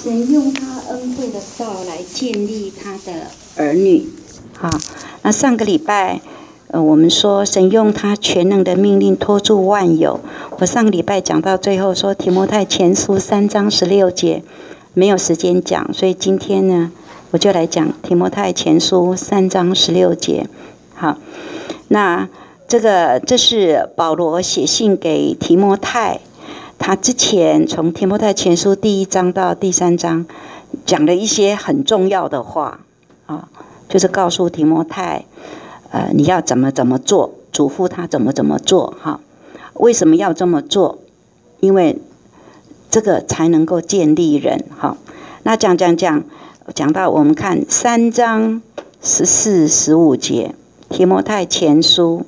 神用他恩惠的道来建立他的儿女。好，那上个礼拜，我们说神用他全能的命令托住万有。我上个礼拜讲到最后说提摩太前书3章16节，没有时间讲，所以今天呢，我就来讲提摩太前书3章16节。好，那这是保罗写信给提摩太，他之前从提摩太前书第1章到第3章讲了一些很重要的话啊，就是告诉提摩太，你要怎么做，嘱咐他怎么做哈。为什么要这么做？因为这个才能够建立人哈。那讲到我们看3章14、15节，提摩太前书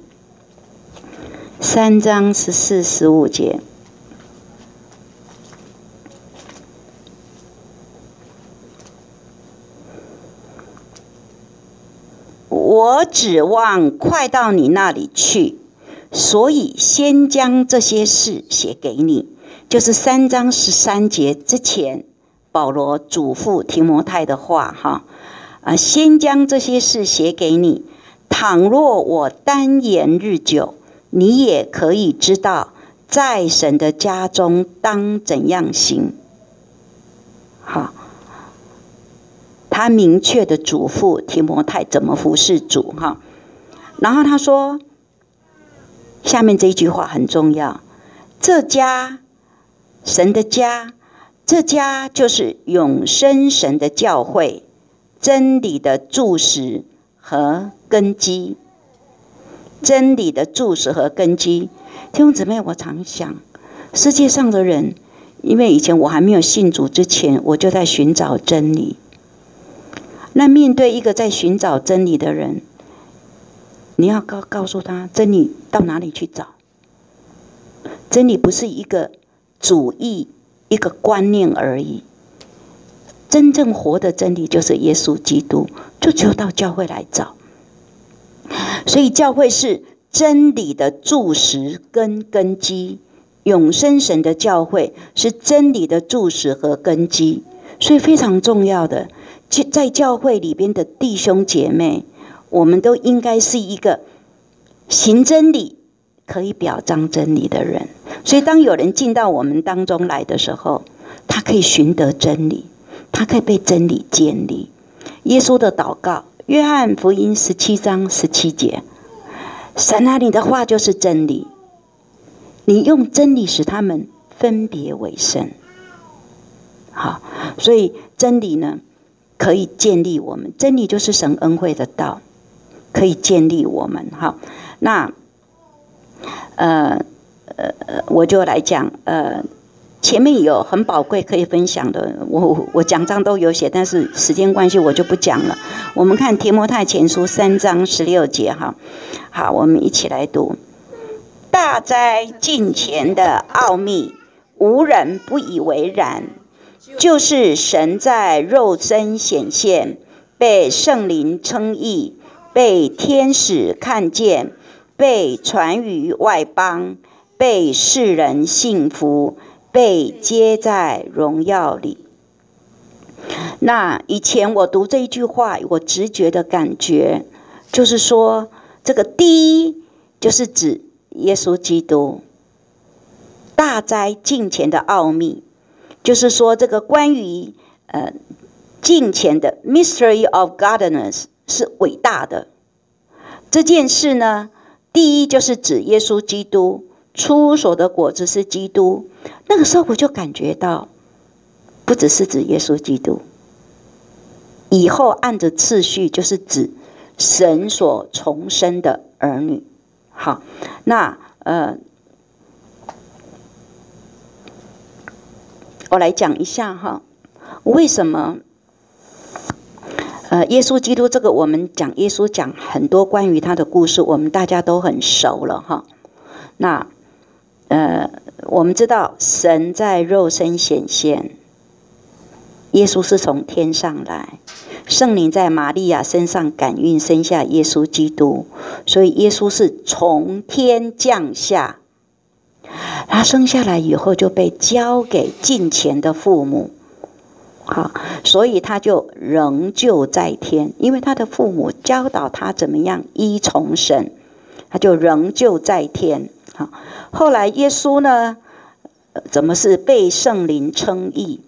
3章14、15节。我指望快到你那里去，所以先将这些事写给你。就是3章13节之前，保罗嘱咐提摩太的话哈，先将这些事写给你。倘若我单言日久，你也可以知道，在神的家中当怎样行。好。他明确的嘱咐提摩太怎么服侍主哈，然后他说，下面这一句话很重要，这家，神的家，这家就是永生神的教会，真理的柱石和根基，真理的柱石和根基。弟兄姊妹，我常想，世界上的人，因为以前我还没有信主之前，我就在寻找真理。那面对一个在寻找真理的人，你要告诉他，真理到哪里去找？真理不是一个主义，一个观念而已。真正活的真理就是耶稣基督，就只有到教会来找。所以教会是真理的柱石跟根基，永生神的教会是真理的柱石和根基，所以非常重要的。在教会里边的弟兄姐妹，我们都应该是一个行真理、可以表彰真理的人。所以当有人进到我们当中来的时候，他可以寻得真理，他可以被真理建立。耶稣的祷告，约翰福音17章17节，神啊，你的话就是真理，你用真理使他们分别为圣。好，所以真理呢，可以建立我们，真理就是神恩惠的道，可以建立我们。好，那我就来讲，前面有很宝贵可以分享的，我讲章都有写，但是时间关系我就不讲了。我们看提摩太前书3章16节哈，好，我们一起来读。大哉近前的奥秘，无人不以为然。就是神在肉身显现，被圣灵称义，被天使看见，被传于外邦，被世人信服，被接在荣耀里。那以前我读这一句话，我直觉的感觉就是说，这个第一就是指耶稣基督，大哉近前的奥秘，就是说这个关于近前的 mystery of godliness 是伟大的。这件事呢，第一就是指耶稣基督，出所的果子是基督。那个时候我就感觉到，不只是指耶稣基督，以后按着次序就是指神所重生的儿女。好，那我来讲一下哈，为什么耶稣基督这个我们讲耶稣讲很多关于他的故事，我们大家都很熟了哈。那我们知道神在肉身显现，耶稣是从天上来，圣灵在玛利亚身上感孕生下耶稣基督，所以耶稣是从天降下。他生下来以后就被交给近前的父母， 好，所以他就仍旧在天，因为他的父母教导他怎么样依从神，他就仍旧在天。好，后来耶稣呢，怎么是被圣灵称义？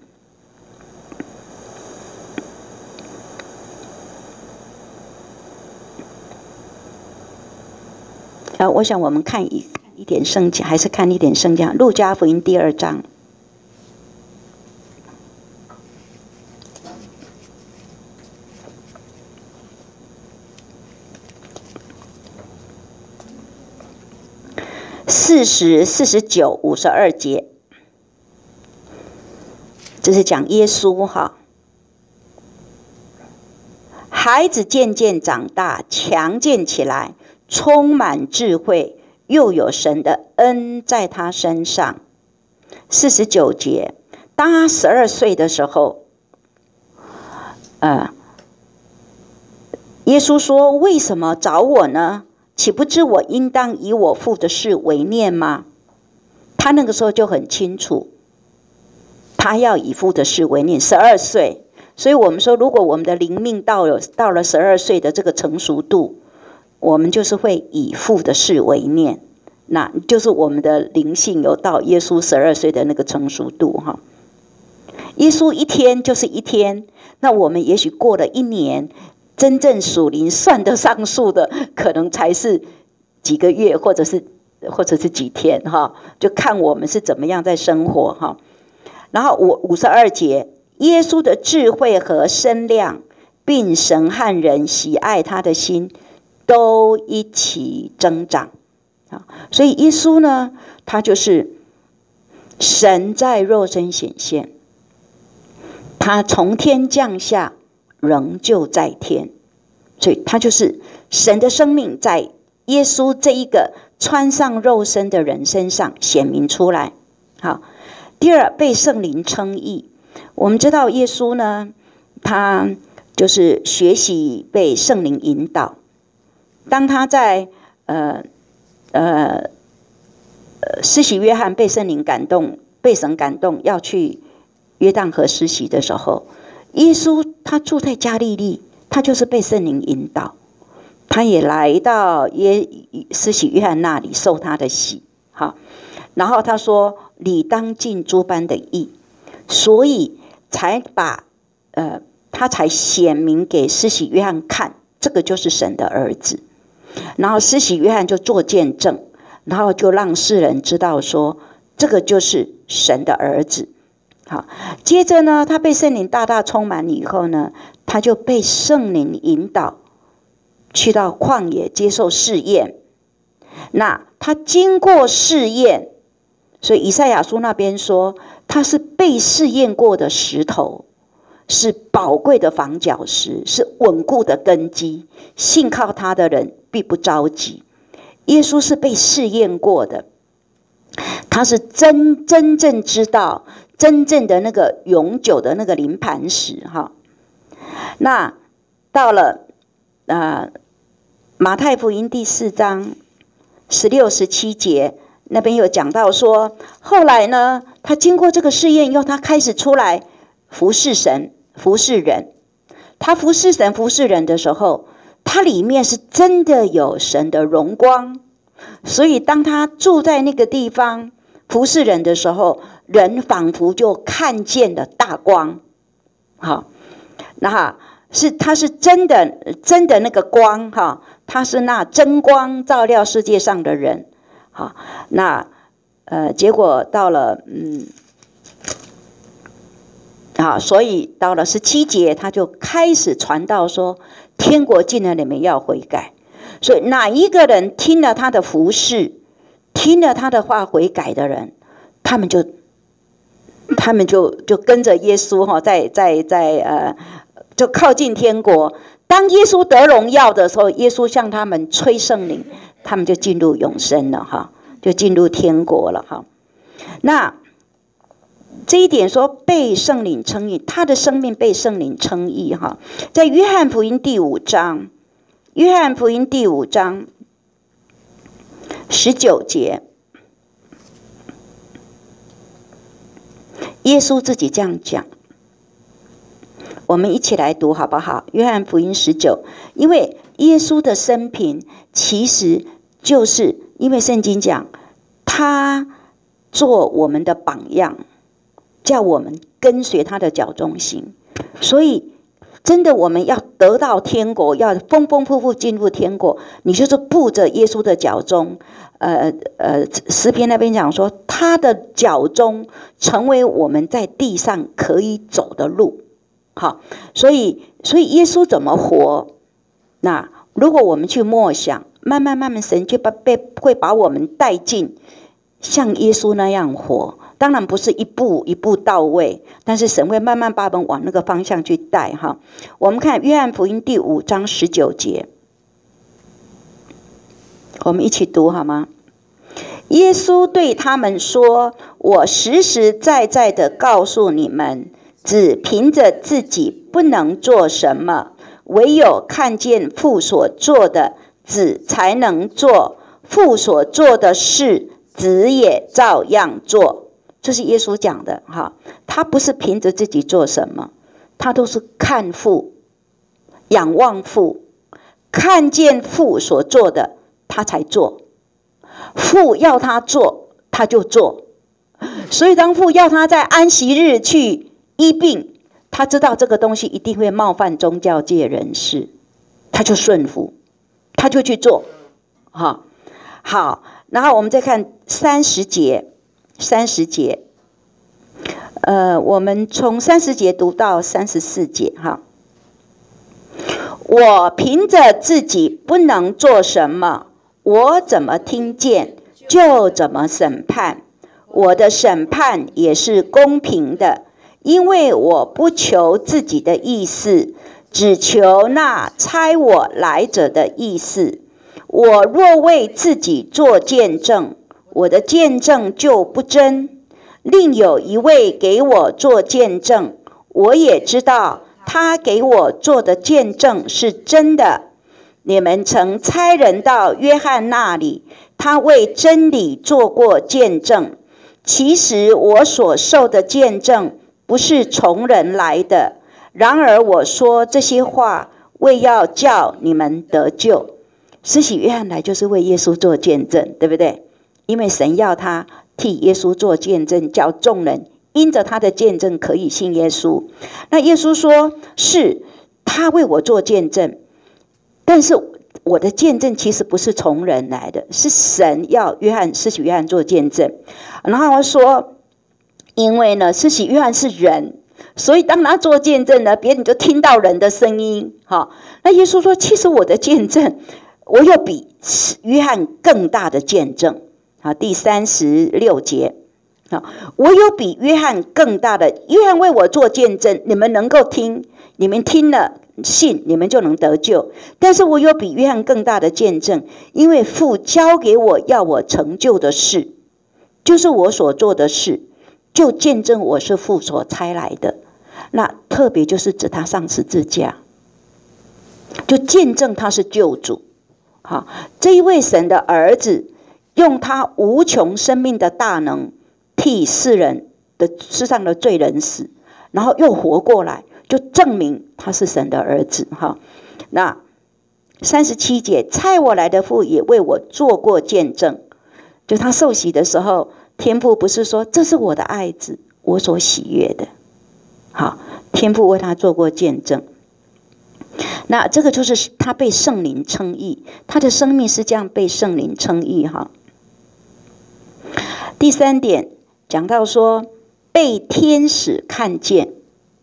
我想我们看一点圣经，还是看一点圣经。路加福音第2章。40、49、52节，这是讲耶稣哈。孩子渐渐长大，强健起来，充满智慧，又有神的恩在他身上。49节，当他12岁的时候，耶稣说：“为什么找我呢？岂不知我应当以我父的事为念吗？”他那个时候就很清楚，他要以父的事为念。12岁，所以我们说，如果我们的灵命到了12岁的这个成熟度，我们就是会以父的事为念，那就是我们的灵性有到耶稣12岁的那个成熟度哈。耶稣一天就是一天，那我们也许过了1年。真正属灵算得上数的，可能才是几个月，或者是几天哈，就看我们是怎么样在生活哈。然后52节，耶稣的智慧和身量，并神和人喜爱他的心，都一起增长啊。所以耶稣呢，他就是神在肉身显现，他从天降下。仍旧在天，所以他就是神的生命在耶稣这一个穿上肉身的人身上显明出来。好，第二，被圣灵称义。我们知道耶稣呢，他就是学习被圣灵引导。当他在施洗约翰被圣灵感动，被神感动要去约旦河施洗的时候，耶稣他住在加利利，他就是被圣灵引导，他也来到施洗约翰那里受他的洗。好，然后他说：“你当尽诸般的义。”所以才把他才显明给施洗约翰看，这个就是神的儿子。然后施洗约翰就做见证，然后就让世人知道说，这个就是神的儿子。好，接着呢，他被圣灵大大充满以后呢，他就被圣灵引导去到旷野接受试验。那他经过试验，所以以赛亚书那边说，他是被试验过的石头，是宝贵的房角石，是稳固的根基，信靠他的人必不着急。耶稣是被试验过的，他是真正知道真正的那个永久的那个临磐石哈。那到了马太福音第4章16、17节那边有讲到说，后来呢，他经过这个试验以后，他开始出来服侍神、服侍人。他服侍神、服侍人的时候，他里面是真的有神的荣光，所以当他住在那个地方服侍人的时候，人仿佛就看见了大光。好，那他是真的那个光哈，他是那真光照亮世界上的人。好，那结果到了好，所以到了17节，他就开始传道说，天国近了，你们要悔改。所以哪一个人听了他的服事，听了他的话悔改的人，他们就跟着耶稣哈，就靠近天国。当耶稣得荣耀的时候，耶稣向他们吹圣灵，他们就进入永生了哈，就进入天国了哈。那这一点说被圣灵称义，他的生命被圣灵称义哈，在约翰福音第5章19节，耶稣自己这样讲： 我们一起来读好不好？约翰福音19，因为耶稣的生平其实就是因为圣经讲他做我们的榜样，叫我们跟随他的脚中行，所以真的我们要得到天国，要丰丰富富进入天国，你就是步着耶稣的脚中。诗篇那边讲说，他的脚中成为我们在地上可以走的路。好，所以耶稣怎么活？那如果我们去默想，慢慢神就会把我们带进像耶稣那样活。当然不是一步一步到位，但是神会慢慢把我们往那个方向去带哈。我们看约翰福音第5章19节，我们一起读好吗？耶稣对他们说：“我实实在在的告诉你们，只凭着自己不能做什么，唯有看见父所做的，子才能做。父所做的事，子也照样做。”这是耶稣讲的哈，他不是凭着自己做什么，他都是看父，仰望父，看见父所做的，他才做。父要他做，他就做。所以当父要他在安息日去医病，他知道这个东西一定会冒犯宗教界人士，他就顺服，他就去做。好，然后我们再看30节。我们从30节读到34节哈。我凭着自己不能做什么，我怎么听见就怎么审判，我的审判也是公平的，因为我不求自己的意思，只求那差我来者的意思。我若为自己做见证，我的见证就不真，另有一位给我做见证，我也知道他给我做的见证是真的。你们曾差人到约翰那里，他为真理做过见证。其实我所受的见证不是从人来的，然而我说这些话，为要叫你们得救。施洗约翰来就是为耶稣做见证，对不对？因为神要他替耶稣做见证，叫众人因着他的见证可以信耶稣。那耶稣说，是他为我做见证，但是我的见证其实不是从人来的，是神要施洗约翰做见证。然后他说，因为呢，施洗约翰是人，所以当他做见证呢，别人就听到人的声音。那耶稣说，其实我的见证，我有比约翰更大的见证。第36节，我有比约翰更大的，约翰为我做见证，你们能够听，你们听了信，你们就能得救。但是我有比约翰更大的见证，因为父交给我要我成就的事，就是我所做的事，就见证我是父所差来的。那特别就是指他上十字架，就见证他是救主。这一位神的儿子，用他无穷生命的大能替世上的罪人死，然后又活过来，就证明他是神的儿子。那37节，差我来的父也为我做过见证。就他受洗的时候，天父不是说这是我的爱子，我所喜悦的。天父为他做过见证。那这个就是他被圣灵称义，他的生命是这样被圣灵称义。第3点讲到说，被天使看见。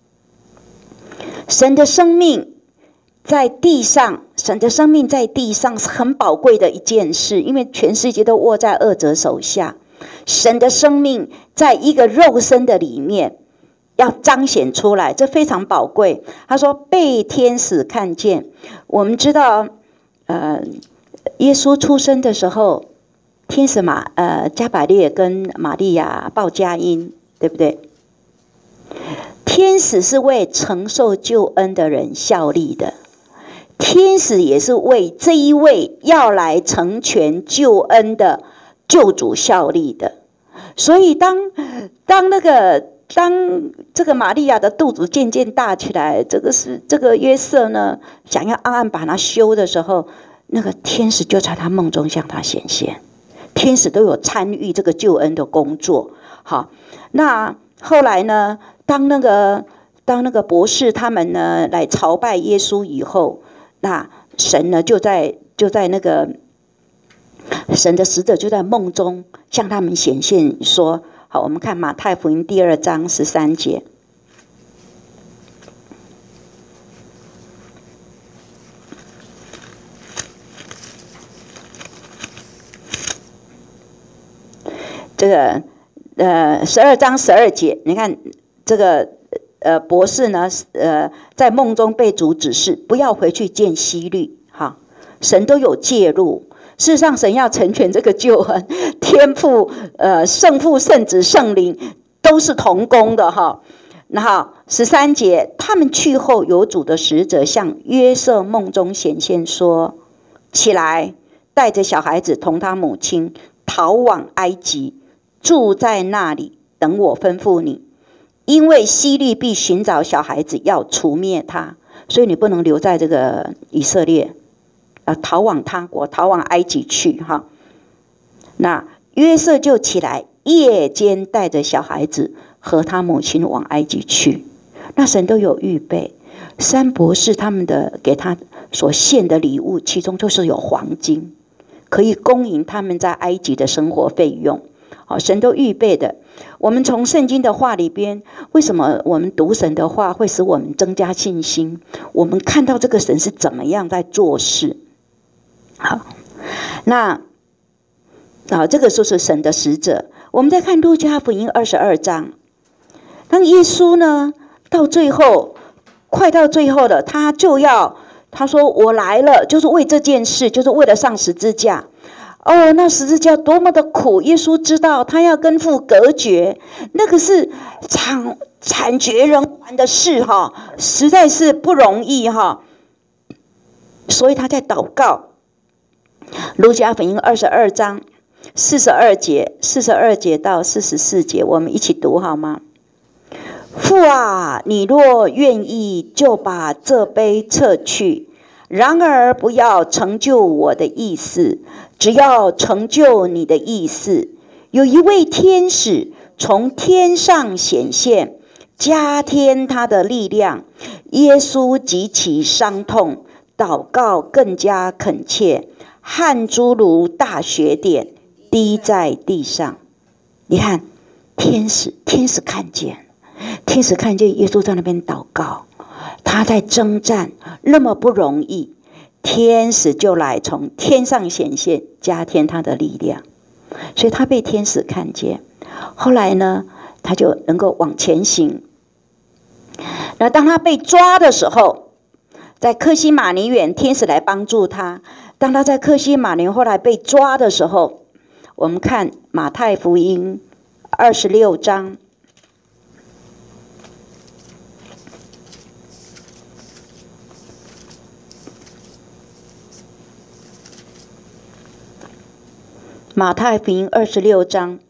神的生命在地上，神的生命在地上是很宝贵的一件事，因为全世界都握在恶者手下。神的生命在一个肉身的里面要彰显出来，这非常宝贵。他说被天使看见。我们知道耶稣出生的时候，天使加百列跟玛利亚报佳音，对不对？天使是为承受救恩的人效力的，天使也是为这一位要来成全救恩的救主效力的。所以当那个当这个玛利亚的肚子渐渐大起来，这个约瑟呢，想要暗暗把她休的时候，那个天使就在他梦中向他显现。天使都有参与这个救恩的工作。好，那后来呢，当那个博士他们呢来朝拜耶稣以后，那神呢就在那个神的使者就在梦中向他们显现说，好，我们看马太福音第2章13节。这个12章12节，你看这个博士呢在梦中被主指示不要回去见希律，哈，神都有介入。事实上，神要成全这个救恩，天父、圣父、圣子、圣灵都是同工的哈。然后13节，他们去后，有主的使者向约瑟梦中显现说：“起来，带着小孩子同他母亲逃往埃及，住在那里，等我吩咐你。因为希律必寻找小孩子，要除灭他，所以你不能留在这个以色列。”逃往他国，逃往埃及去哈。那约瑟就起来，夜间带着小孩子和他母亲往埃及去。那神都有预备，三博士他们的给他所献的礼物，其中就是有黄金，可以供应他们在埃及的生活费用。好，神都预备的。我们从圣经的话里边，为什么我们读神的话会使我们增加信心？我们看到这个神是怎么样在做事。好，那这个就是神的使者。我们再看路加福音22章，当耶稣呢到最后，快到最后了，他说我来了，就是为这件事，就是为了上十字架。哦，那十字架多么的苦！耶稣知道他要跟父隔绝，那个是惨绝人寰的事哈，实在是不容易哈。所以他在祷告。路加福音22章42节到44节，我们一起读好吗？父啊，你若愿意，就把这杯撤去；然而不要成就我的意思，只要成就你的意思。有一位天使从天上显现，加添他的力量。耶稣极其伤痛，祷告更加恳切，汗珠如大雪点滴在地上。你看，天使看见耶稣在那边祷告，他在征战，那么不容易，天使就来从天上显现，加添他的力量，所以他被天使看见。后来呢，他就能够往前行。那当他被抓的时候，在客西马尼园，天使来帮助他。当他在客西马尼后来被抓的时候，我们看马太福音26章。马太福音26章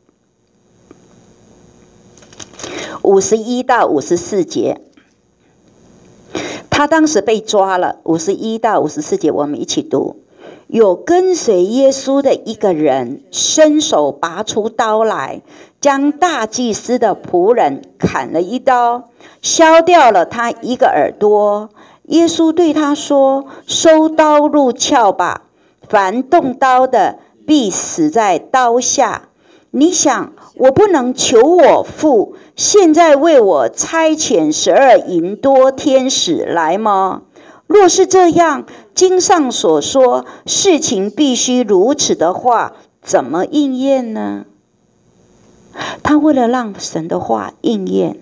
51到54节。他当时被抓了，51到54节我们一起读。有跟随耶稣的一个人，伸手拔出刀来，将大祭司的仆人砍了一刀，削掉了他一个耳朵。耶稣对他说：“收刀入鞘吧，凡动刀的必死在刀下。你想，我不能求我父现在为我差遣12营多天使来吗？若是这样，经上所说事情必须如此的话，怎么应验呢？”他为了让神的话应验，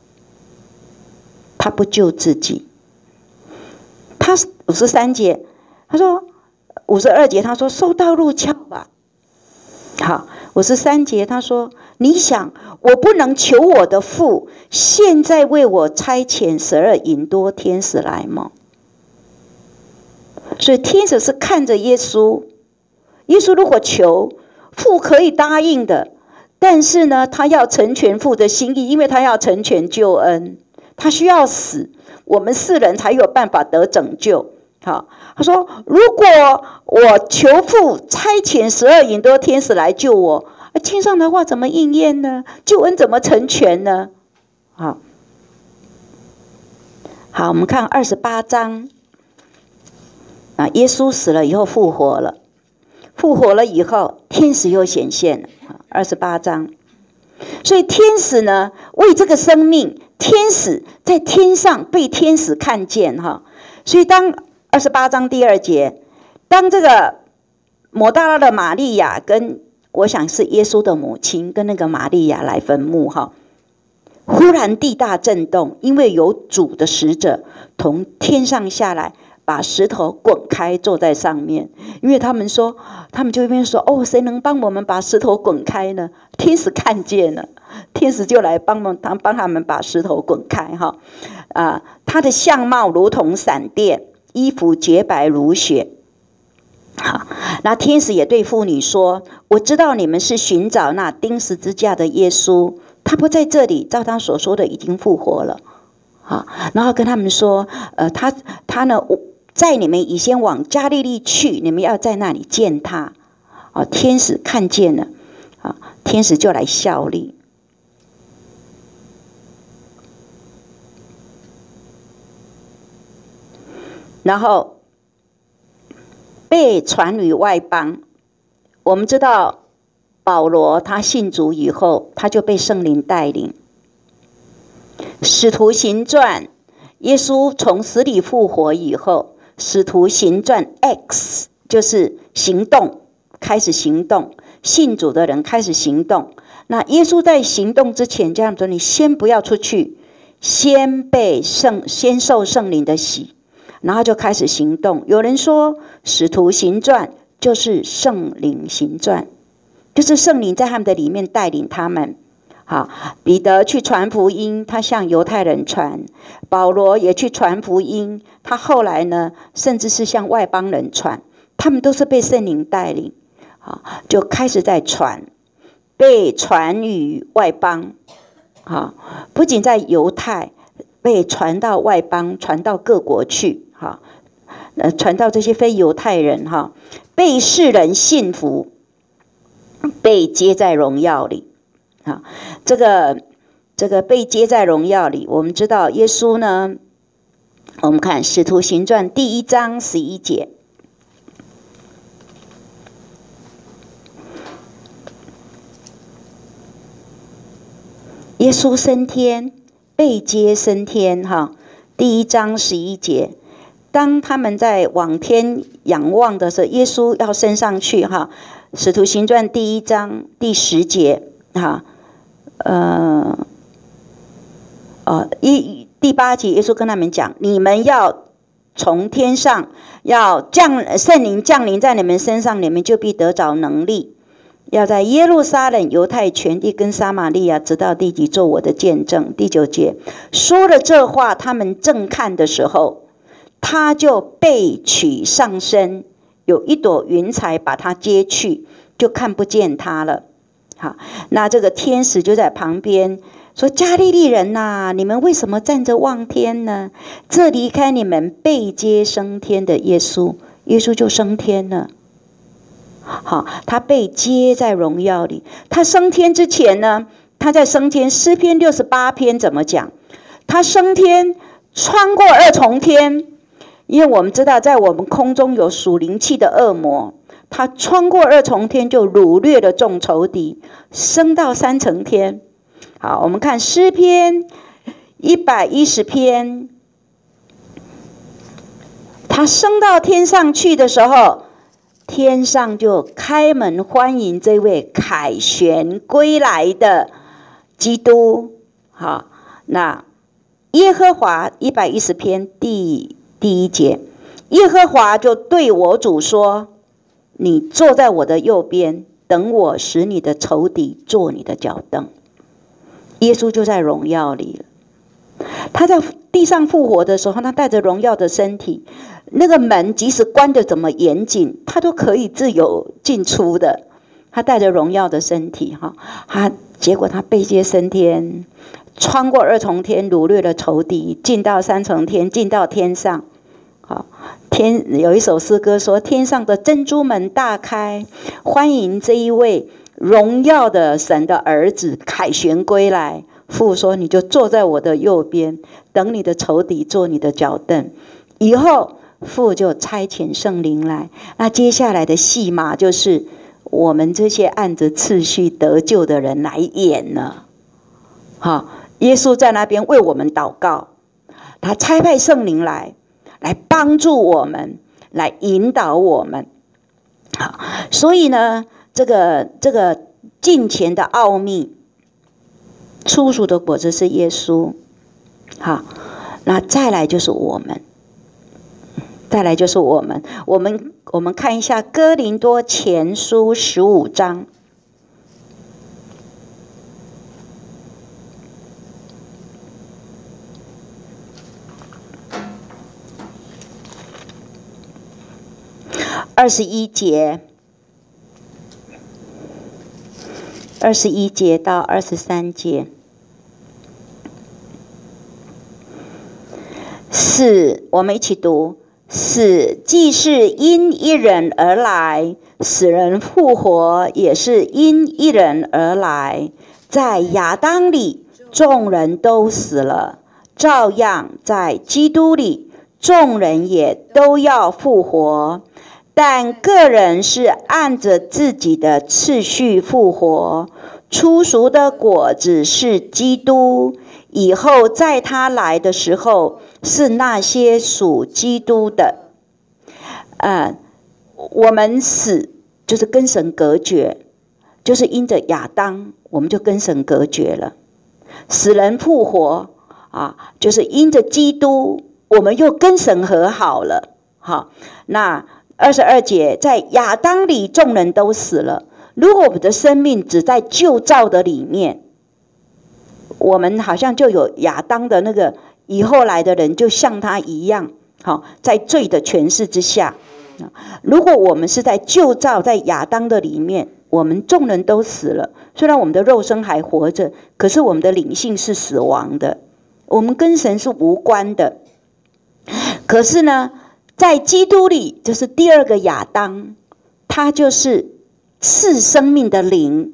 他不救自己。他53节，他说52节，他说收刀入鞘吧。好，53节他说：“你想，我不能求我的父现在为我差遣12营多天使来吗？”所以天使是看着耶稣，耶稣如果求，父可以答应的。 但是呢，他要成全父的心意，因为他要成全救恩，他需要死，我们世人才有办法得拯救。好，他说：如果我求父差遣12营多天使来救我，天上的话怎么应验呢？救恩怎么成全呢？好，我们看28章。耶稣死了以后复活了，复活了以后，天使又显现了。28章，所以天使呢，为这个生命，天使在天上被天使看见哈。所以当28章第2节，当这个抹大拉的玛利亚跟我想是耶稣的母亲跟那个玛利亚来坟墓哈，忽然地大震动，因为有主的使者从天上下来，把石头滚开，坐在上面。因为他们就一边说：哦，谁能帮我们把石头滚开呢？天使看见了，天使就来帮他们把石头滚开哈。他的相貌如同闪电，衣服洁白如雪。好，那天使也对妇女说：我知道你们是寻找那钉十字架的耶稣，他不在这里，照他所说的已经复活了。好，然后跟他们说：他呢，在你们以先往加利利去，你们要在那里见他。天使看见了，天使就来效力。然后被传于外邦。我们知道保罗他信主以后，他就被圣灵带领。使徒行传，耶稣从死里复活以后，使徒行传 X 就是行动，开始行动，信主的人开始行动。那耶稣在行动之前这样说：你先不要出去，先受圣灵的洗，然后就开始行动。有人说使徒行传就是圣灵行传，就是圣灵在他们的里面带领他们。好，彼得去传福音，他向犹太人传；保罗也去传福音，他后来呢，甚至是向外邦人传。他们都是被圣灵带领，好，就开始在传，被传于外邦。好，不仅在犹太，被传到外邦，传到各国去。好，传到这些非犹太人哈，被世人信服，被接在荣耀里。好，这个被接在荣耀里，我们知道耶稣呢，我们看使徒行传第1章11节，耶稣升天，被接升天哈。第1章11节，当他们在往天仰望的时候，耶稣要升上去哈。使徒行传第1章第10节哈。第8节，耶稣跟他们讲：你们要从天上要圣灵降临在你们身上，你们就必得着能力，要在耶路撒冷、犹太全地跟撒玛利亚直到地极做我的见证。第9节，说了这话，他们正看的时候，他就被取上升，有一朵云彩把他接去，就看不见他了。好，那这个天使就在旁边说：加利利人呐，你们为什么站着望天呢？这离开你们被接升天的耶稣，耶稣就升天了。好，他被接在荣耀里。他升天之前呢，他在升天，诗篇68篇怎么讲？他升天穿过2重天，因为我们知道在我们空中有属灵气的恶魔，他穿过2重天，就掳掠了众仇敌，升到3层天。好，我们看诗篇110篇，他升到天上去的时候，天上就开门欢迎这位凯旋归来的基督。好，那耶和华110篇第1节，耶和华就对我主说：你坐在我的右边，等我使你的仇敌做你的脚凳。耶稣就在荣耀里了。他在地上复活的时候，他带着荣耀的身体，那个门即使关得怎么严谨，他都可以自由进出的。 他带着荣耀的身体结果他背接升天，穿过二重天，掳掠了仇敌，进到三重天，进到天上。有一首诗歌说，天上的珍珠门大开，欢迎这一位荣耀的神的儿子凯旋归来。父说，你就坐在我的右边，等你的仇敌做你的脚凳。以后父就差遣圣灵来，那接下来的戏码就是我们这些按着次序得救的人来演了。耶稣在那边为我们祷告，他差派圣灵来帮助我们，来引导我们。所以呢，这个敬虔的奥秘，初熟的果子是耶稣。那再来就是我们，我们看一下哥林多前书15章。21节到23节。我们一起读：死既是因一人而来，死人复活也是因一人而来。在亚当里众人都死了，照样在基督里众人也都要复活，但个人是按着自己的次序复活。初熟的果子是基督，以后在他来的时候是那些属基督的。我们死就是跟神隔绝，就是因着亚当我们就跟神隔绝了。死人复活就是因着基督我们又跟神和好了。那22节，在亚当里众人都死了。如果我们的生命只在旧造的里面，我们好像就有亚当的那个以后来的人就像他一样，在罪的权势之下。如果我们是在旧造，在亚当的里面，我们众人都死了。虽然我们的肉身还活着，可是我们的灵性是死亡的，我们跟神是无关的。可是呢，在基督里，就是第二个亚当，他就是赐生命的灵，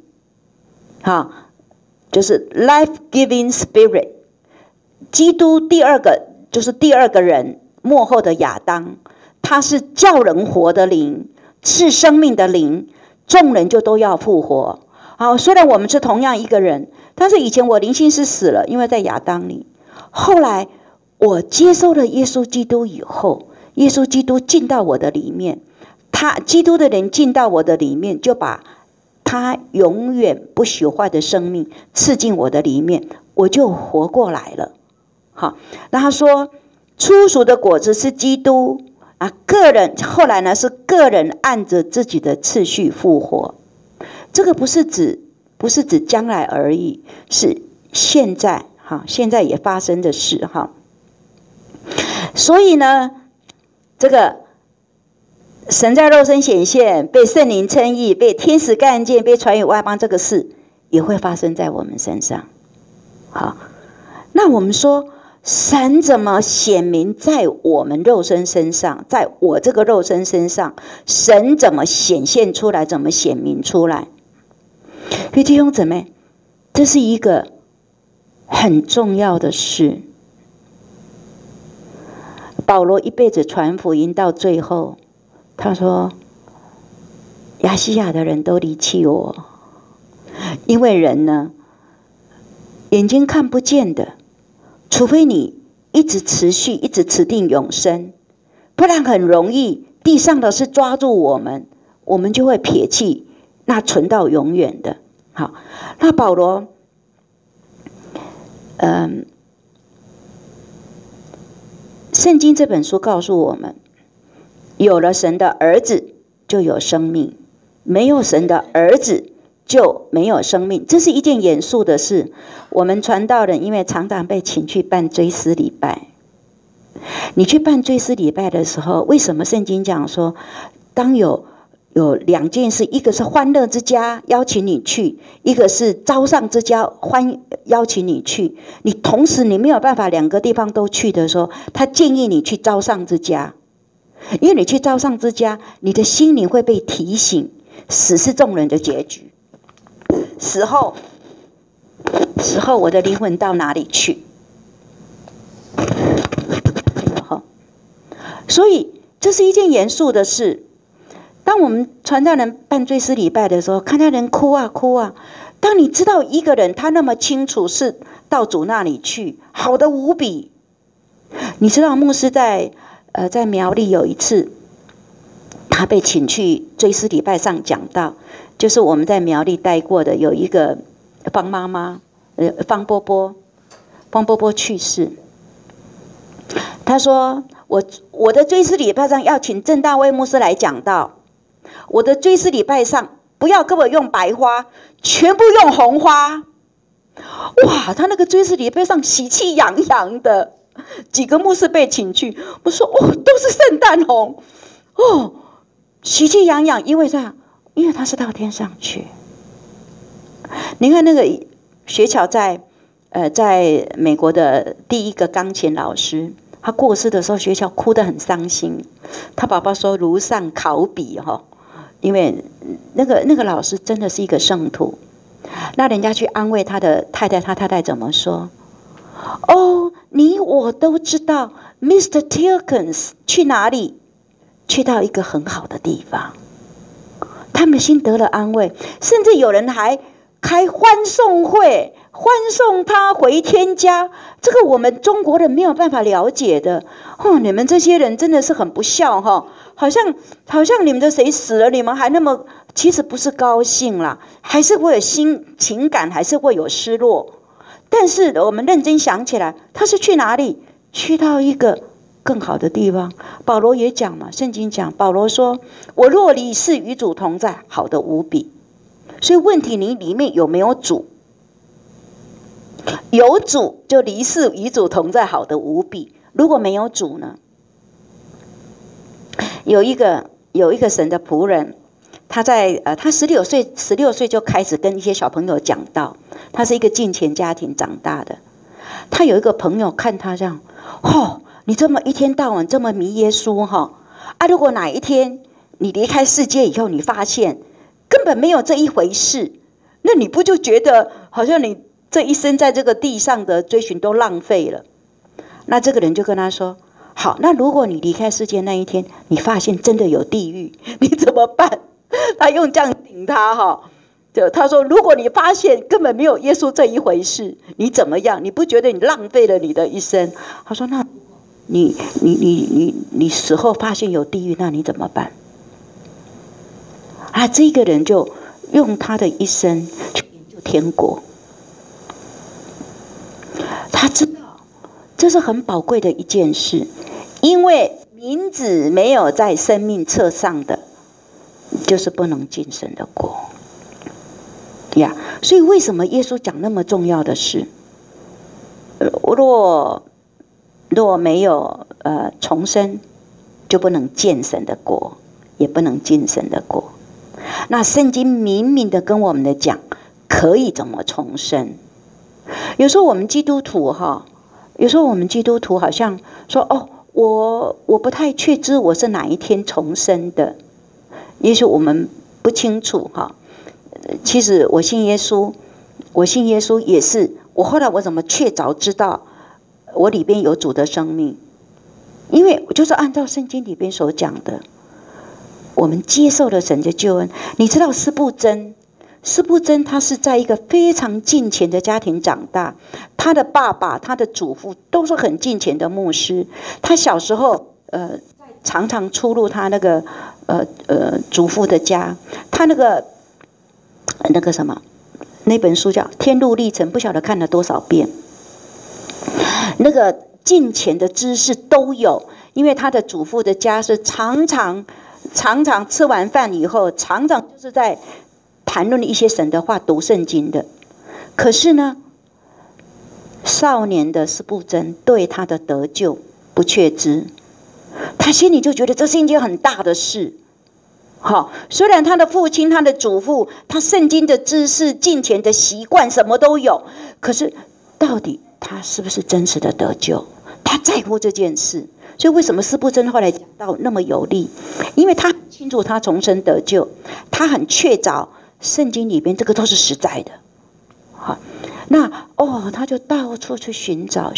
就是 life-giving spirit。基督第二个就是第二个人，末后的亚当，他是叫人活的灵，赐生命的灵，众人就都要复活。虽然我们是同样一个人，但是以前我灵性是死了，因为在亚当里。后来我接受了耶稣基督以后，耶稣基督进到我的里面，基督的人进到我的里面，就把他永远不朽坏的生命赐进我的里面，我就活过来了。那他说初熟的果子是基督个人，后来呢是个人按着自己的次序复活。这个不是指将来而已，是现在也发生的事。所以呢，这个神在肉身显现，被圣灵称义，被天使看见，被传与外邦，这个事也会发生在我们身上。那我们说神怎么显明在我们肉身身上，在我这个肉身身上，神怎么显现出来，怎么显明出来？弟兄姊妹，这是一个很重要的事。保罗一辈子传福音到最后，他说亚细亚的人都离弃我，因为人呢眼睛看不见的，除非你一直持续一直持定永生，不然很容易地上的是抓住我们，我们就会撇弃那存到永远的。那保罗圣经这本书告诉我们，有了神的儿子就有生命，没有神的儿子就没有生命。这是一件严肃的事。我们传道人因为常常被请去办追思礼拜，你去办追思礼拜的时候，为什么圣经讲说当有有2件事，一个是欢乐之家邀请你去，一个是招上之家邀请你去。你同时你没有办法2个地方都去的时候，他建议你去招上之家，因为你去招上之家，你的心灵会被提醒，死是众人的结局。死后我的灵魂到哪里去？所以这是一件严肃的事。当我们传道人办追思礼拜的时候，看到人哭啊哭啊。当你知道一个人他那么清楚是到主那里去，好的无比。你知道牧师在苗栗有一次，他被请去追思礼拜上讲道，就是我们在苗栗待过的有一个方妈妈，方波波去世。他说我的追思礼拜上要请郑大卫牧师来讲道。我的追思礼拜上不要跟我用白花，全部用红花。哇，他那个追思礼拜上喜气洋洋的，几个牧师被请去，我说都是圣诞红，喜气洋洋，因为他是到天上去。你看那个学巧在美国的第一个钢琴老师，他过世的时候，学巧哭得很伤心。他爸爸说如上考妣因为那个老师真的是一个圣徒。那人家去安慰他的太太，他太太怎么说？你我都知道 Mr. Tilkins 去哪里？去到一个很好的地方。他们心得了安慰，甚至有人还开欢送会，欢送他回天家。这个我们中国人没有办法了解的。你们这些人真的是很不孝好像你们的谁死了，你们还那么，其实不是高兴啦，还是会有情感，还是会有失落。但是我们认真想起来，他是去哪里？去到一个更好的地方。保罗也讲嘛，圣经讲，保罗说：“我若离世与主同在，好得无比。”所以问题，你里面有没有主？有主就离世与主同在，好得无比。如果没有主呢？有一个神的仆人，他16岁就开始跟一些小朋友讲道。他是一个敬虔家庭长大的。他有一个朋友看他这样，你这么一天到晚这么迷耶稣如果哪一天你离开世界以后，你发现根本没有这一回事，那你不就觉得好像你这一生在这个地上的追寻都浪费了？那这个人就跟他说：好，那如果你离开世界那一天，你发现真的有地狱，你怎么办？他用这样顶他他说：如果你发现根本没有耶稣这一回事，你怎么样？你不觉得你浪费了你的一生？他说：那你死后发现有地狱，那你怎么办？这个人就用他的一生去研究天国。他知道这是很宝贵的一件事，因为名字没有在生命册上的，就是不能进神的国呀。所以为什么耶稣讲那么重要的事？若没有重生，就不能见神的国，也不能进神的国。那圣经明明的跟我们的讲，可以怎么重生？有时候我们基督徒好像说我不太确知我是哪一天重生的，也许我们不清楚其实我信耶稣也是，后来我怎么确凿知道我里边有主的生命？因为我就是按照圣经里边所讲的，我们接受了神的救恩。你知道司布真他是在一个非常敬虔的家庭长大，他的爸爸他的祖父都是很敬虔的牧师。他小时候常常出入他那个祖父的家。他那个什么那本书叫《天路历程》，不晓得看了多少遍。那个敬虔的知识都有，因为他的祖父的家是常常吃完饭以后，常常就是在谈论一些神的话，读圣经的。可是呢，少年的司布真对他的得救不确知，他心里就觉得这是一件很大的事。 好，虽然他的父亲、他的祖父、他圣经的知识、敬虔的习惯什么都有，可是到底他是不是真实的得救？他在乎这件事。所以为什么司布真后来讲到那么有力？因为他很清楚他重生得救，他很确凿圣经里边这个都是实在的。好，那他就到处去寻找，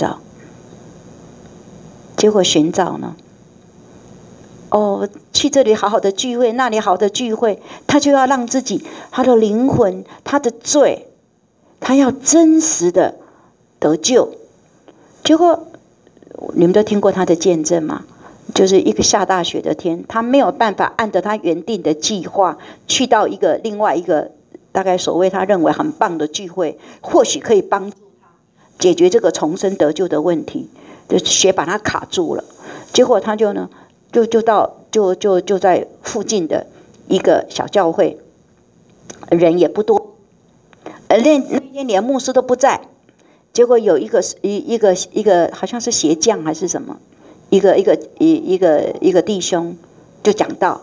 结果寻找呢？去这里好好的聚会，那里好的聚会，他就要让自己他的灵魂、他的罪，他要真实的得救。结果你们都听过他的见证吗？就是一个下大雪的天，他没有办法按照他原定的计划去到另外一个大概所谓他认为很棒的聚会，或许可以帮助他解决这个重生得救的问题，就雪把他卡住了。结果他就呢就在附近的一个小教会，人也不多，那天连牧师都不在。结果有一个好像是鞋匠还是什么，一个弟兄就讲到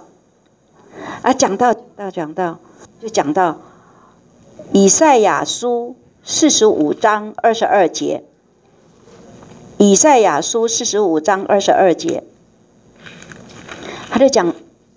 以赛亚书45章22节，以赛亚书45章22节，他就讲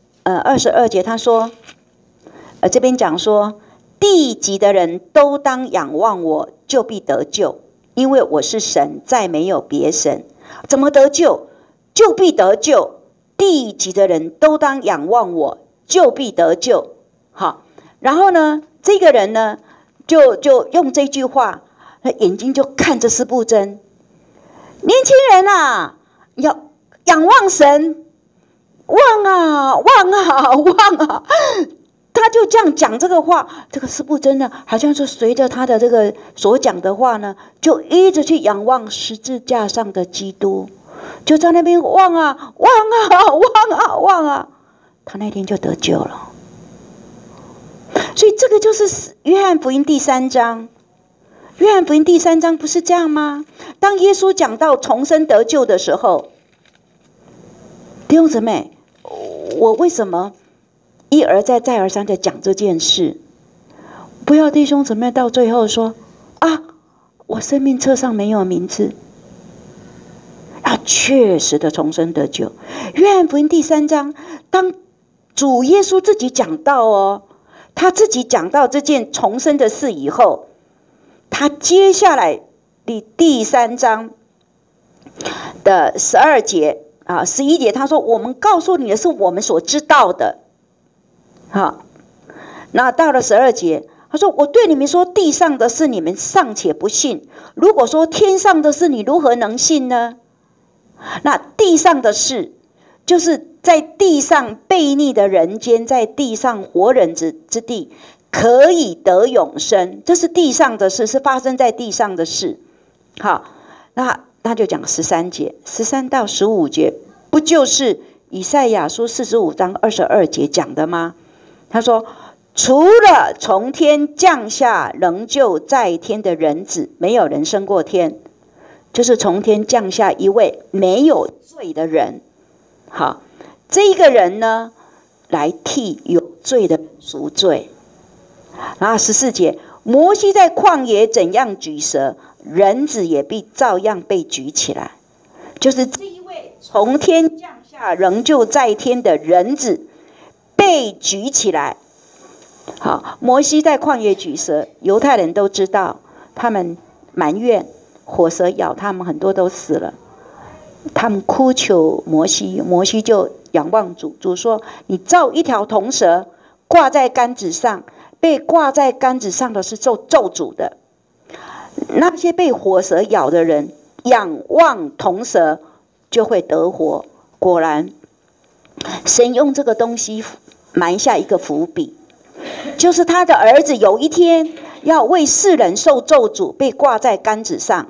22节，他说这边讲说，地极的人都当仰望我，就必得救，因为我是神，再没有别神。怎么得救？就必得救。地极的人都当仰望我，就必得救。好，然后呢，这个人呢，就用这句话，眼睛就看着司布真，年轻人啊，要仰望神，望啊望啊望啊。他就这样讲这个话，这个司布真呢，好像是随着他的这个所讲的话呢，就一直去仰望十字架上的基督，就在那边望啊望啊望啊望啊，他那天就得救了。所以这个就是约翰福音第3章。约翰福音第3章不是这样吗？当耶稣讲到重生得救的时候，弟兄姊妹，我为什么一而再再而三的讲这件事？不要弟兄姊妹到最后说我生命册上没有名字，要确实的重生得救。约翰福音第3章，当主耶稣自己讲到他自己讲到这件重生的事以后，他接下来第3章的12节11节，他说：“我们告诉你的是我们所知道的。”好，那到了12节，他说：“我对你们说，地上的事你们尚且不信，如果说天上的事，你如何能信呢？”那地上的事，就是在地上悖逆的人间，在地上活人之地，可以得永生。这是地上的事，是发生在地上的事。好，那就讲13节，13到15节，不就是以赛亚书45章22节讲的吗？他说：“除了从天降下仍旧在天的人子，没有人升过天。”就是从天降下一位没有罪的人。好，这一个人呢，来替有罪的人赎罪。然后14节，摩西在旷野怎样举蛇，人子也必照样被举起来。就是这一位从天降下仍旧在天的人子被举起来。好，摩西在旷野举蛇，犹太人都知道，他们埋怨火蛇咬他们，很多都死了。他们哭求摩西，摩西就仰望主，主说：“你造一条铜蛇挂在杆子上，被挂在杆子上的是咒诅的。那些被火蛇咬的人，仰望铜蛇就会得活。”果然，神用这个东西埋下一个伏笔，就是他的儿子有一天要为世人受咒诅，被挂在杆子上，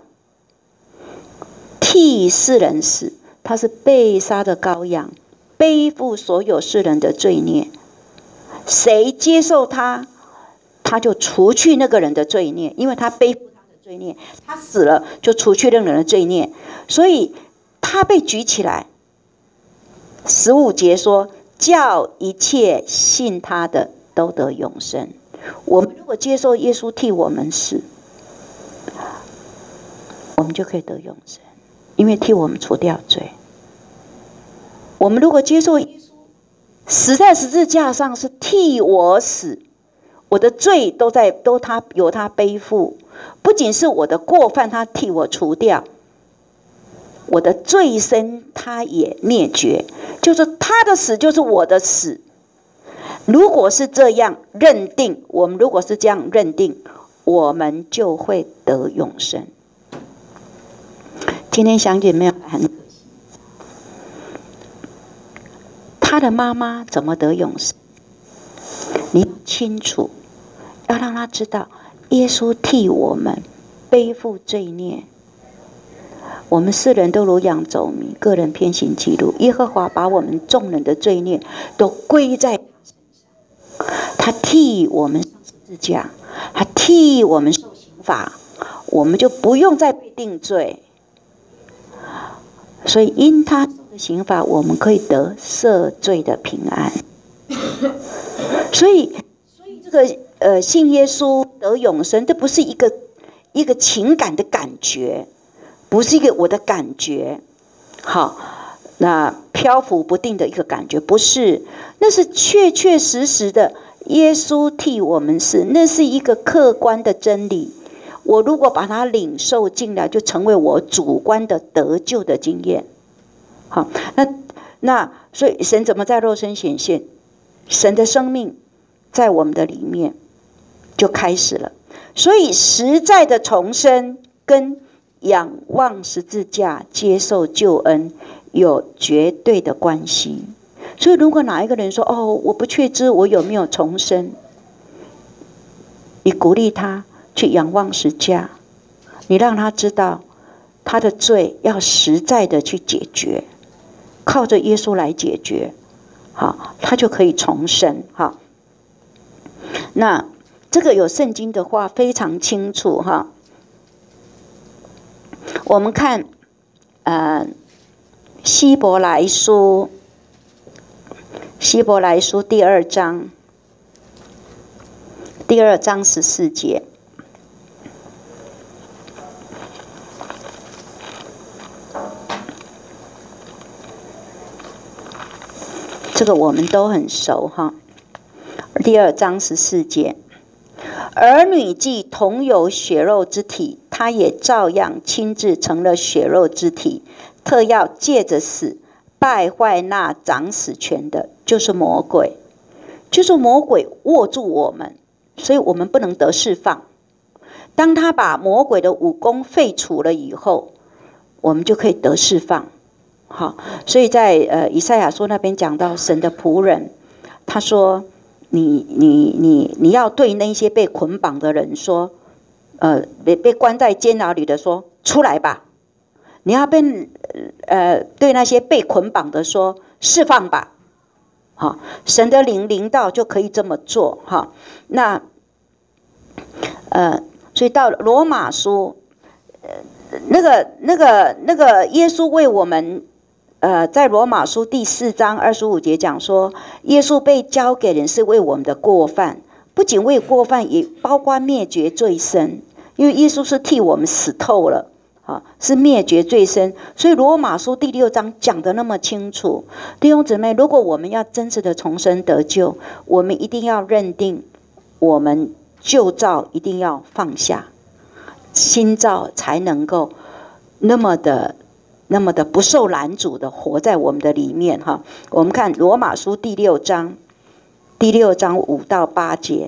替世人死。他是被杀的羔羊，背负所有世人的罪孽。谁接受他，他就除去那个人的罪孽，因为他背负他的罪孽，他死了就除去那个人的罪孽。所以他被举起来。15节说：“ 叫一切信他的都得永生。我们如果接受耶稣替我们死，我们就可以得永生，因为替我们除掉罪。我们如果接受耶稣死在十字架上是替我死，我的罪都由他背负，不仅是我的过犯他替我除掉，我的罪身他也灭绝，就是他的死就是我的死。如果是这样认定，我们就会得永生。今天想起没有很可惜，他的妈妈怎么得永生？你清楚，要让他知道，耶稣替我们背负罪孽。我们世人都如羊走迷，个人偏行己路。耶和华把我们众人的罪孽都归在他身上，他替我们上十字架，他替我们受刑罚，我们就不用再被定罪。所以因他受的刑罚，我们可以得赦罪的平安。所以这个信耶稣得永生，这不是一个情感的感觉，不是一个我的感觉，好，那漂浮不定的一个感觉，不是，那是确确实实的，耶稣替我们死，那是一个客观的真理。我如果把它领受进来，就成为我主观的得救的经验。好，那所以神怎么在肉身显现？神的生命在我们的里面就开始了。所以实在的重生跟仰望十字架接受救恩有绝对的关系。所以如果哪一个人说我不确知我有没有重生，你鼓励他去仰望十字架，你让他知道他的罪要实在的去解决，靠着耶稣来解决，好，他就可以重生。好，那这个有圣经的话非常清楚哈。我们看希伯来书第二章14节，这个我们都很熟哈。第2章14节，儿女既同有血肉之体，他也照样亲自成了血肉之体，特要借着死败坏那掌死权的，就是魔鬼。就是魔鬼握住我们，所以我们不能得释放。当他把魔鬼的武功废除了以后，我们就可以得释放。好，所以在以赛亚书那边讲到神的仆人，他说你要对那些被捆绑的人说，被关在监牢里的说出来吧。你要对那些被捆绑的说释放吧。好，神的灵临到就可以这么做哈。那所以到罗马书，那个耶稣为我们在罗马书第4章25节讲说，耶稣被交给人是为我们的过犯，不仅为过犯，也包括灭绝罪身，因为耶稣是替我们死透了，是灭绝罪身。所以罗马书第6章讲得那么清楚。弟兄姊妹，如果我们要真实的重生得救，我们一定要认定我们旧造一定要放下，新造才能够那么的不受拦阻的活在我们的里面哈。我们看罗马书第6章5到8节，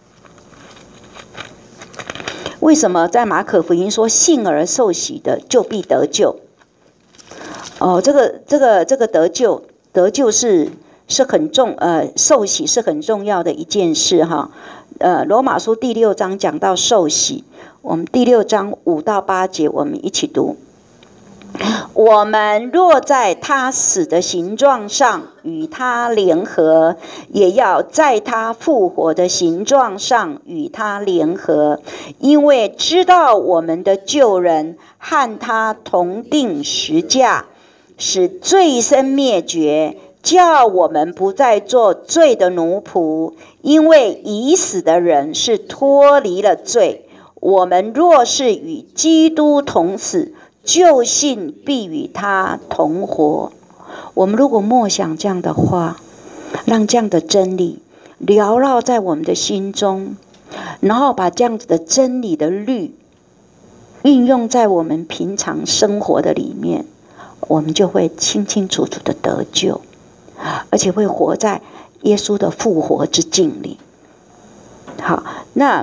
为什么在马可福音说信而受洗的就必得救？这个得救是很受洗是很重要的一件事哈。罗马书第6章讲到受洗，我们第6章5到8节我们一起读。我们若在他死的形状上与他联合，也要在他复活的形状上与他联合，因为知道我们的旧人和他同定十架，使罪身灭绝， 叫我们不再做罪的奴仆，因为已死的人是脱离了罪。我们若是与基督同死，就信必与他同活。我们如果默想这样的话，让这样的真理缭绕在我们的心中，然后把这样子的真理的律运用在我们平常生活的里面，我们就会清清楚楚的得救，而且会活在耶稣的复活之境里。好，那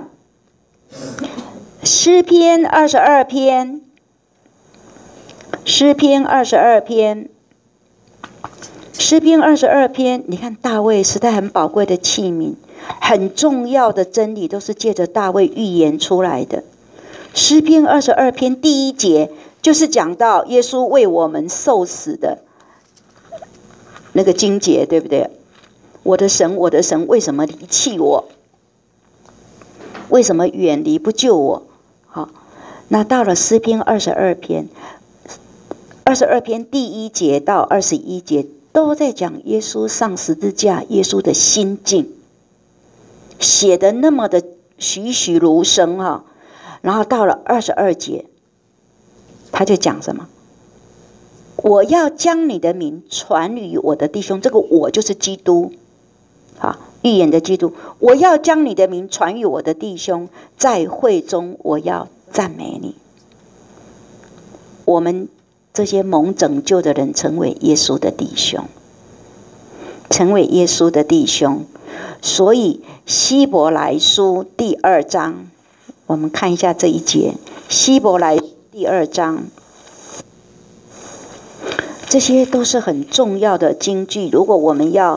诗篇22篇，诗篇22篇，你看大卫实在很宝贵的器皿，很重要的真理都是借着大卫预言出来的。诗篇22篇第1节就是讲到耶稣为我们受死的那个经节，对不对？我的神，我的神，为什么离弃我？为什么远离不救我？好，那到了诗篇22篇第1节到21节都在讲耶稣上十字架，耶稣的心境，写的那么的栩栩如生哈。然后到了22节，他就讲什么？我要将你的名传于我的弟兄，这个我就是基督，好，预言的基督。我要将你的名传于我的弟兄，在会中我要赞美你。我们这些蒙拯救的人，成为耶稣的弟兄，成为耶稣的弟兄。所以希伯来书第2章，我们看一下这一节，希伯来第2章，这些都是很重要的经句。如果我们要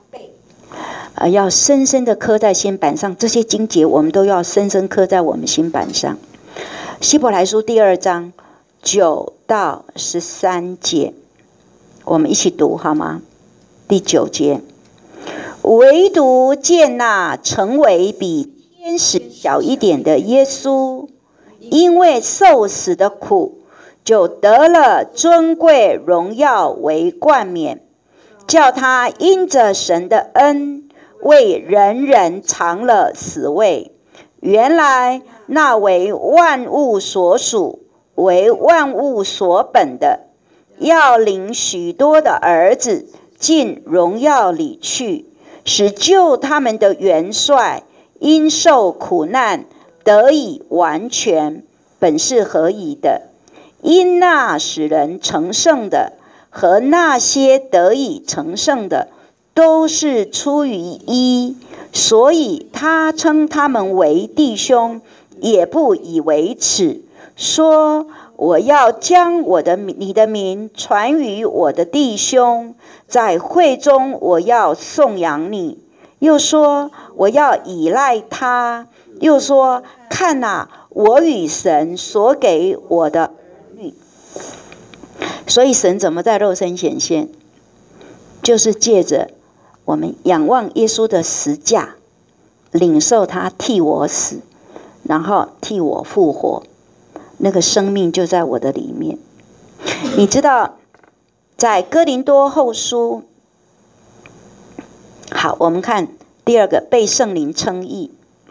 深深的刻在心板上，这些经节我们都要深深刻在我们心板上。希伯来书第2章9到13节，我们一起读好吗？第9节，唯独见那成为比天使小一点的耶稣，因为受死的苦，就得了尊贵荣耀为冠冕，叫他因着神的恩，为人人尝了死味。原来那为万物所属，为万物所本的，要领许多的儿子进荣耀里去，使救他们的元帅因受苦难得以完全，本是何以的？因那使人成圣的和那些得以成圣的，都是出于一，所以他称他们为弟兄，也不以为耻，说我要将你的名传于我的弟兄，在会中我要颂扬你。又说我要依赖他，又说看哪，我与神所给我的儿女。所以神怎么在肉身显现？就是借着我们仰望耶稣的十架，领受他替我死，然后替我复活，那个生命就在我的里面。你知道在哥林多后书，好，我们看第2个，被圣灵称义。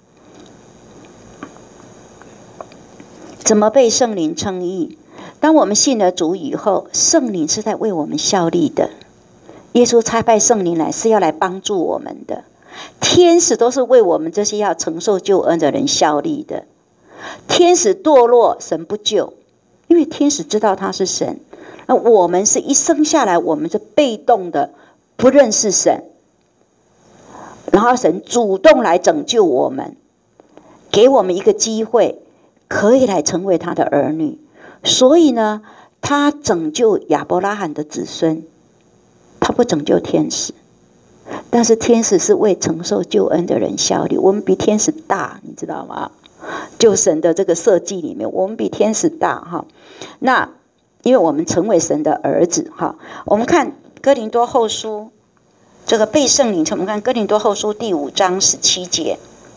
怎么被圣灵称义？当我们信了主以后，圣灵是在为我们效力的。耶稣差派圣灵来是要来帮助我们的，天使都是为我们这些要承受救恩的人效力的。天使堕落，神不救，因为天使知道他是神。那我们是一生下来，我们是被动的，不认识神，然后神主动来拯救我们，给我们一个机会，可以来成为他的儿女。所以呢，他拯救亚伯拉罕的子孙，他不拯救天使。但是天使是为承受救恩的人效力，我们比天使大，你知道吗？就神的这个设计里面，我们比天使大哈。那因为我们成为神的儿子哈。我们看哥林多后书，这个被圣灵，我们看哥林多后书第5章17节，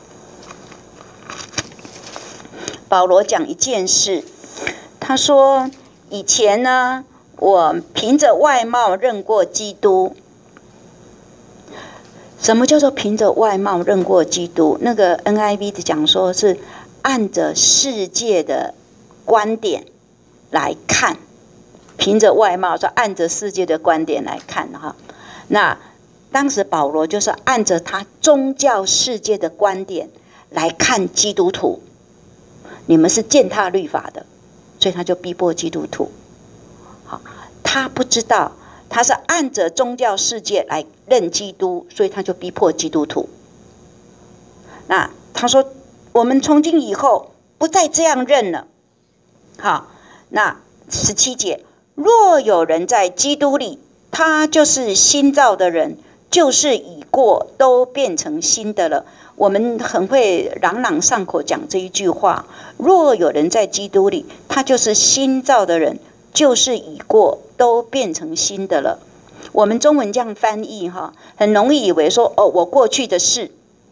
保罗讲一件事，他说以前呢，我凭着外貌认过基督， 什么叫做凭着外貌认过基督？那个 NIV 的讲说是按着世界的观点来看，凭着外貌说按着世界的观点来看哈。那当时保罗就是按着他宗教世界的观点来看基督徒，你们是践踏律法的，所以他就逼迫基督徒。好，他不知道他是按着宗教世界来认基督，所以他就逼迫基督徒。那他说我们从今以后不再这样认了。好，那17节，若有人在基督里，他就是新造的人，旧事已过，都变成新的了。我们很会朗朗上口讲这一句话，若有人在基督里，他就是新造的人，旧事已过，都变成新的了。我们中文这样翻译哈，很容易以为说我过去的事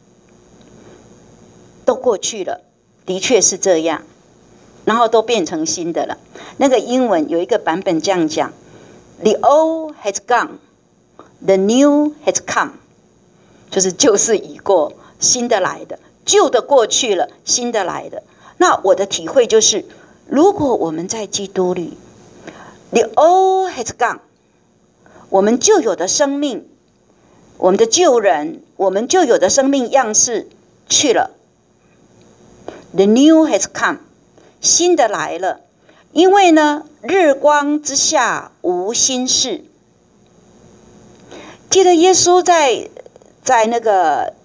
都过去了，的确是这样，然后都变成新的了。那个英文有一个版本这样讲 ：The old has gone, the new has come， 就是旧事已过，新的来的，旧的过去了，新的来的。那我的体会就是，如果我们在基督里 ，The old has gone， 我们旧有的生命，我们的旧人，我们旧有的生命样式去了。The new has come， 新的来了。因为呢，日光之下无新事。记得耶稣在那个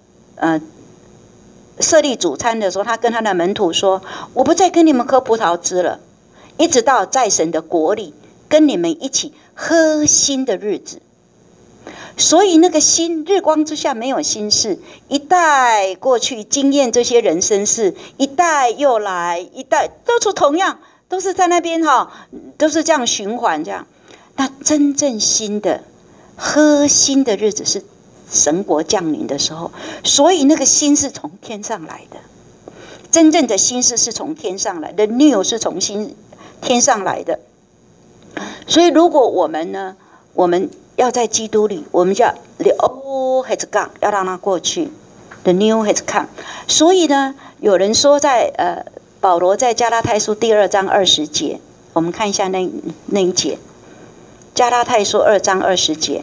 设立主餐的时候，他跟他的门徒说：“我不再跟你们喝葡萄汁了，一直到在神的国里跟你们一起喝新的日子。”所以那个新日光之下没有新事，一代过去经验这些人生事，一代又来，一代都是同样，都是在那边都是这样循环这样。那真正新的喝新的日子是神国降临的时候，所以那个新是从天上来的，真正的新是从天上来的 ，new 是从天上来的。所以如果我们呢，我们要在基督里，我们就要 the old has gone， 要让它过去 ，the new has come。所以呢，有人说在保罗在加拉太书第2章20节，我们看一下那一节，加拉太书2章20节。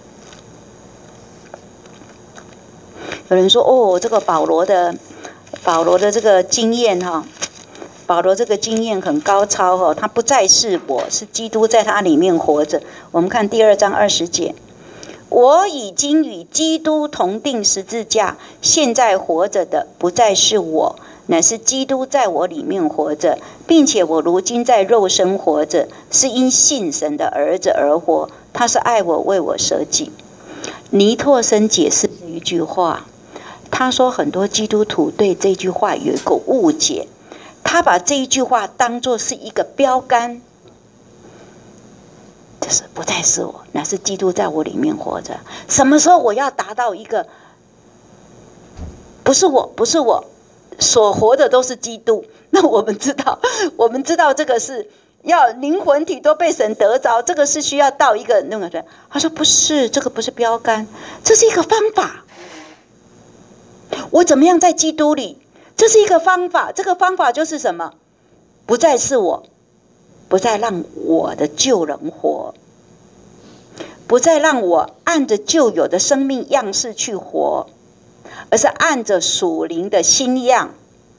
有人说这个保罗的这个经验保罗这个经验很高超他不再是我，是基督在他里面活着。我们看第2章20节，我已经与基督同定十字架，现在活着的不再是我，乃是基督在我里面活着，并且我如今在肉身活着，是因信神的儿子而活，他是爱我，为我舍己。尼托生解释这一句话，他说很多基督徒对这句话有一个误解，他把这一句话当作是一个标杆，就是不再是我，乃是基督在我里面活着。什么时候我要达到一个不是我所活的都是基督？那我们知道这个是要灵魂体都被神得着，这个是需要到一个那个人。他说不是，这个不是标杆，这是一个方法。我怎么样在基督里？这是一个方法，这个方法就是什么？不再是我，不再让我的旧人活，不再让我按着旧有的生命样式去活，而是按着属灵的新样。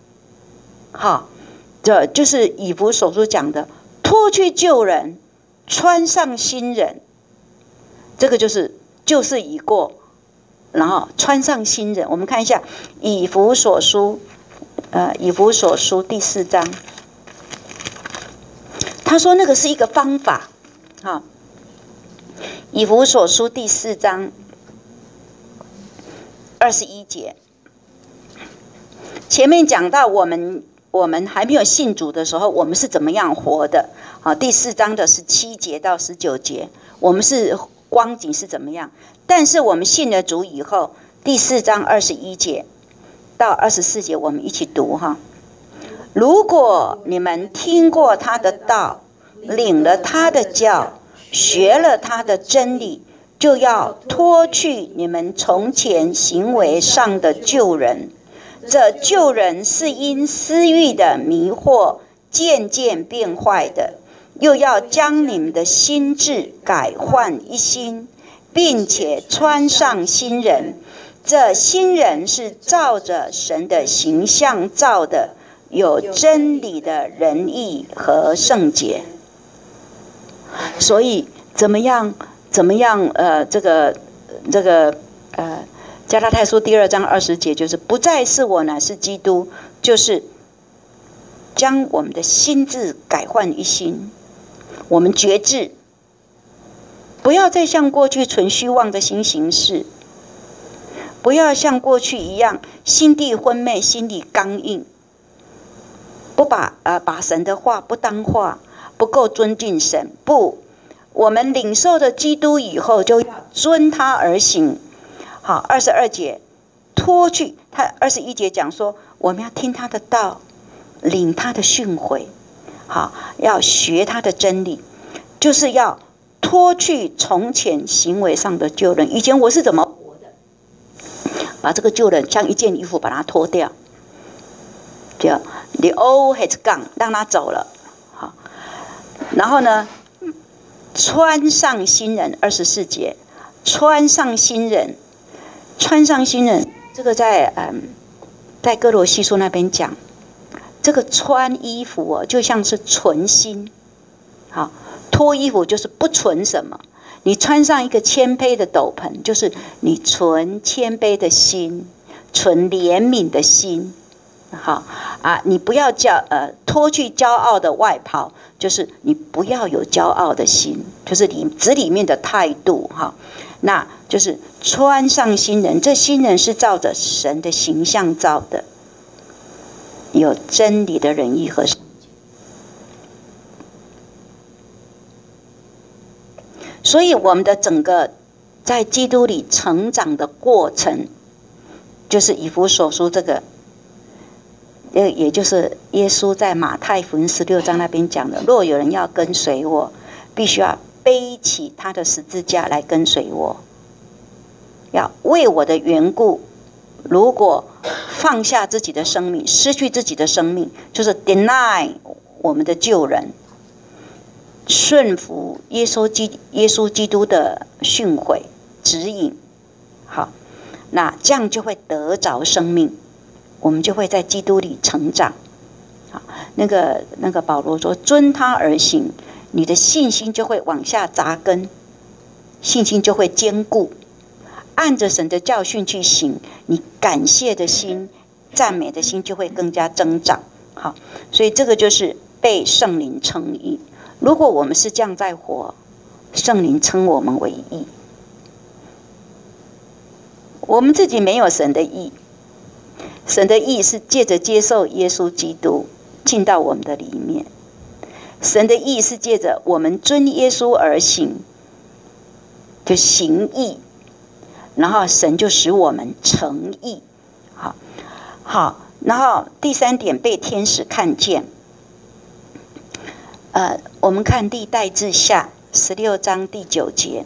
这就是以弗所书讲的，脱去旧人，穿上新人。这个就是旧事已过，然后穿上新人。我们看一下以弗所书第4章，他说那个是一个方法。以弗所书第4章21节，前面讲到我们还没有信主的时候，我们是怎么样活的。第4章的17节到19节，我们是光景是怎么样。但是我们信了主以后，第4章21节到24节，我们一起读如果你们听过他的道，领了他的教，学了他的真理， 就要脱去你们从前行为上的旧人。这旧人是因私欲的迷惑渐渐变坏的，又要将你们的心志改换一新，并且穿上新人。这新人是照着神的形象造的，有真理的仁义和圣洁。所以怎么样？加拉太书第2章20节就是不再是我，乃是基督，就是将我们的心志改换一新。我们决志，不要再像过去存虚妄的心行事，不要像过去一样心地昏昧、心里刚硬，不把神的话不当话，不够尊敬神。不，我们领受的基督以后，就要遵他而行。好，22节脱去他，21节讲说我们要听他的道，领他的训诲，好，要学他的真理，就是要脱去从前行为上的旧人。以前我是怎么活的，把这个旧人像一件衣服把它脱掉，就 the old has gone， 让他走了。好，然后呢，穿上新人。24节穿上新人。穿上新人，这个在哥罗西书那边讲，这个穿衣服就像是存心，好，脱衣服就是不存什么，你穿上一个谦卑的斗篷，就是你存谦卑的心，存怜悯的心，好你不要脱去骄傲的外袍，就是你不要有骄傲的心，就是里面的态度哈。那就是穿上新人，这新人是照着神的形象造的，有真理的仁义和圣洁。所以我们的整个在基督里成长的过程，就是以弗所书这个，也就是耶稣在马太福音16章那边讲的，若有人要跟随我，必须要背起他的十字架来跟随我，要为我的缘故，如果放下自己的生命，失去自己的生命，就是 deny 我们的旧人，顺服耶稣基督的训诲指引。好，那这样就会得着生命，我们就会在基督里成长。好，那个保罗说，遵他而行，你的信心就会往下扎根，信心就会坚固，按着神的教训去行，你感谢的心、赞美的心就会更加增长。好，所以这个就是被圣灵称义。如果我们是这样在活，圣灵称我们为义。我们自己没有神的义，神的义是借着接受耶稣基督进到我们的里面。神的义是借着我们遵耶稣而行，就行义，然后神就使我们成义。好，然后第3点，被天使看见。我们看历代志下16章第9节，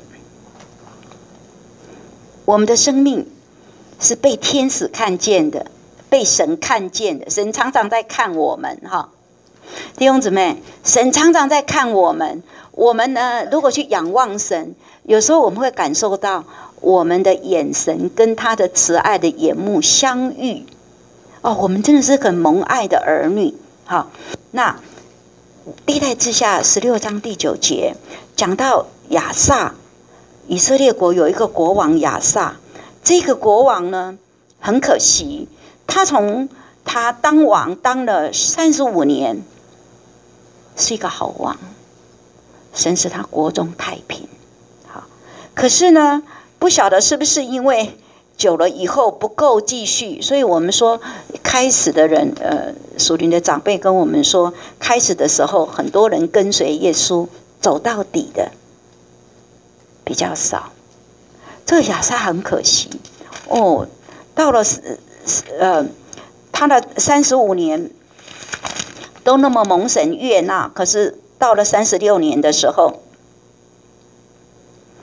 我们的生命是被天使看见的，被神看见的。神常常在看我们哈，弟兄姊妹，神常常在看我们。我们呢，如果去仰望神，有时候我们会感受到我们的眼神跟他的慈爱的眼目相遇。我们真的是很蒙爱的儿女。好，那历代志下16章第9节讲到亚撒，以色列国有一个国王亚撒。这个国王呢，很可惜，他当王当了35年，是一个好王，神使他国中太平。好，可是呢，不晓得是不是因为久了以后不够继续，所以我们说开始的人，属灵的长辈跟我们说，开始的时候很多人跟随耶稣走到底的比较少。这个亚撒很可惜到了他的35年都那么蒙神悦纳，可是到了36年的时候，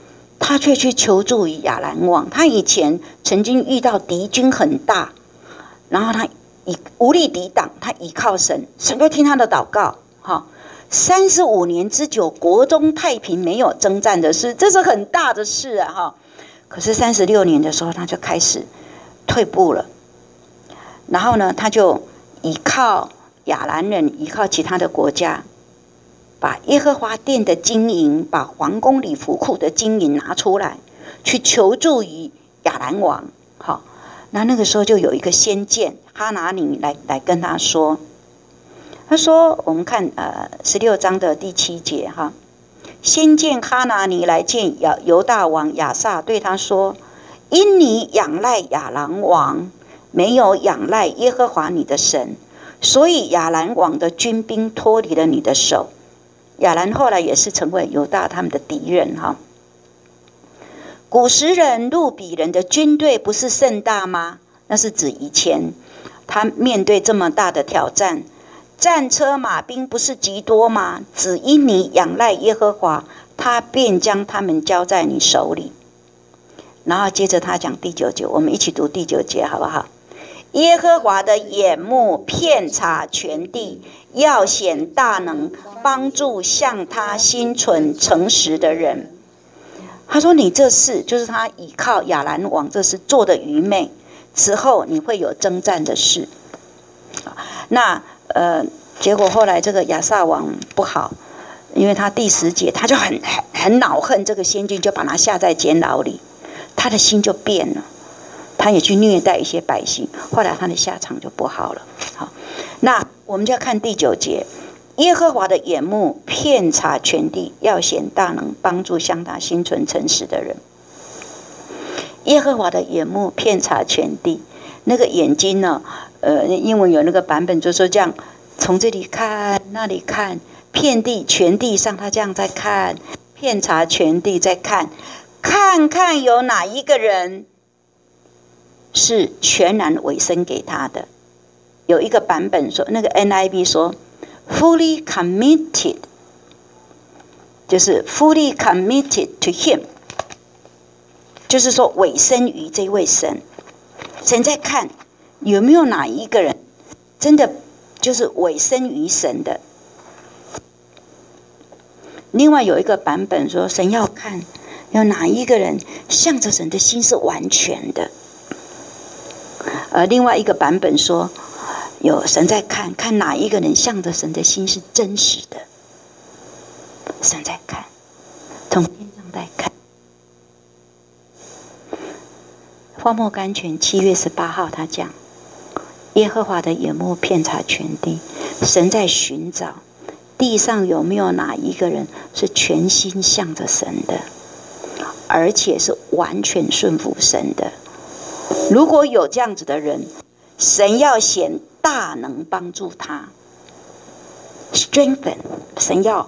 他却去求助于亚兰王。他以前曾经遇到敌军很大，然后他无力抵挡，他倚靠神，神就听他的祷告。35年之久，国中太平，没有征战的事，这是很大的事啊！可是36年的时候，他就开始退步了。然后呢，他就依靠亚兰人，依靠其他的国家，把耶和华殿的金银，把皇宫里府库的金银拿出来，去求助于亚兰王。那个时候就有一个先见哈拿尼来跟他说，他说，我们看16章的第7节哈，先见哈拿尼来见犹大王亚撒，对他说：因你仰赖亚兰王，没有仰赖耶和华你的神，所以亚兰王的军兵脱离了你的手。亚兰后来也是成为犹大他们的敌人哈。古时人、路比人的军队不是甚大吗？那是指以前他面对这么大的挑战，战车马兵不是极多吗？只因你仰赖耶和华，他便将他们交在你手里。然后接着他讲第9节，我们一起读第9节好不好？耶和华的眼目遍察全地，要显大能，帮助向他心存诚实的人。他说你这事，就是他倚靠亚兰王这事做的愚昧，之后你会有征战的事。那结果后来这个亚撒王不好，因为他第10节他就很恼恨这个先知，就把他下在监牢里，他的心就变了，他也去虐待一些百姓，后来他的下场就不好了。好，那我们就要看第9节，耶和华的眼目遍察全地，要显大能，帮助向他心存诚实的人。耶和华的眼目遍察全地，那个眼睛呢？英文有那个版本，就是说这样从这里看，那里看，遍地全地上，他这样在看，遍察全地在看，看看有哪一个人是全然委身给他的。有一个版本说，那个 NIV 说 fully committed， 就是 fully committed to him， 就是说委身于这位神。神在看有没有哪一个人真的就是委身于神的。另外有一个版本说，神要看有哪一个人向着神的心是完全的。另外一个版本说，有神在看哪一个人向着神的心是真实的。神在看，从天上在看。荒漠甘泉7月18号他讲，耶和华的眼目遍察全地，神在寻找地上有没有哪一个人是全心向着神的，而且是完全顺服神的。如果有这样子的人，神要显大能帮助他 strengthen， 神要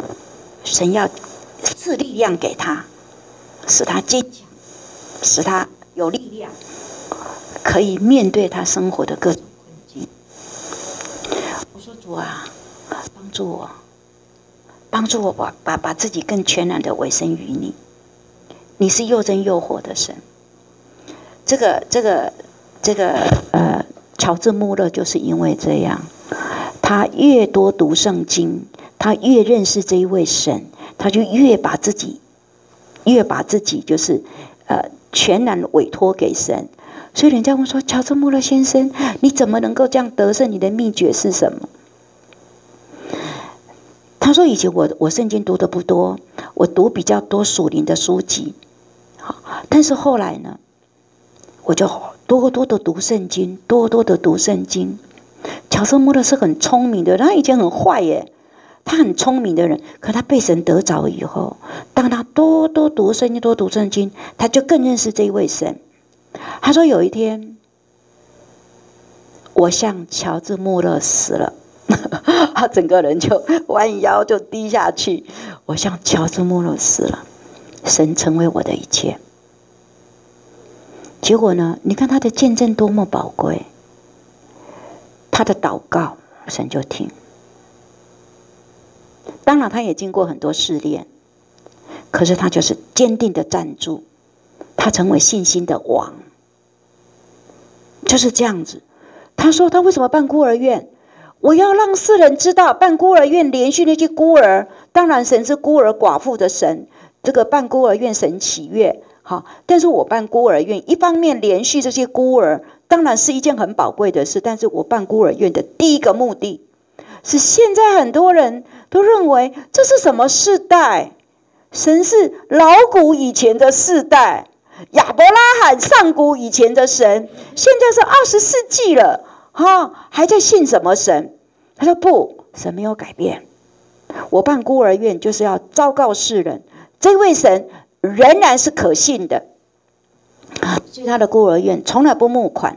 赐力量给他，使他坚强，使他有力量，可以面对他生活的各种困境。我说主啊，帮助我把自己更全然的委身于你。你是又真又活的神。这个乔治穆勒就是因为这样，他越多读圣经，他越认识这一位神，他就越把自己就是全然委托给神。所以人家问说，乔治穆勒先生，你怎么能够这样得胜？你的秘诀是什么？他说，以前我圣经读的不多，我读比较多属灵的书籍，但是后来呢，我就多多的读圣经，多多的读圣经。乔治穆勒是很聪明的，他以前很坏耶，他很聪明的人，可他被神得着以后，当他多读圣经，多读圣经，他就更认识这一位神。他说有一天，我向乔治穆勒死了，他整个人就弯腰就低下去。我向乔治穆勒死了，神成为我的一切。结果呢，你看他的见证多么宝贵，他的祷告神就听。当然他也经过很多试炼， 可是他就是坚定的站住，他成为信心的王，就是这样子。他说他为什么办孤儿院？我要让世人知道，办孤儿院连续那些孤儿，当然神是孤儿寡妇的神，这个办孤儿院神喜悦。好，但是我办孤儿院，一方面连续这些孤儿，当然是一件很宝贵的事，但是我办孤儿院的第一个目的是，现在很多人都认为这是什么世代？神是老古以前的世代，亚伯拉罕上古以前的神，现在是20世纪了，还在信什么神？他说不，神没有改变。我办孤儿院就是要昭告世人，这位神仍然是可信的。所以他的孤儿院从来不募款，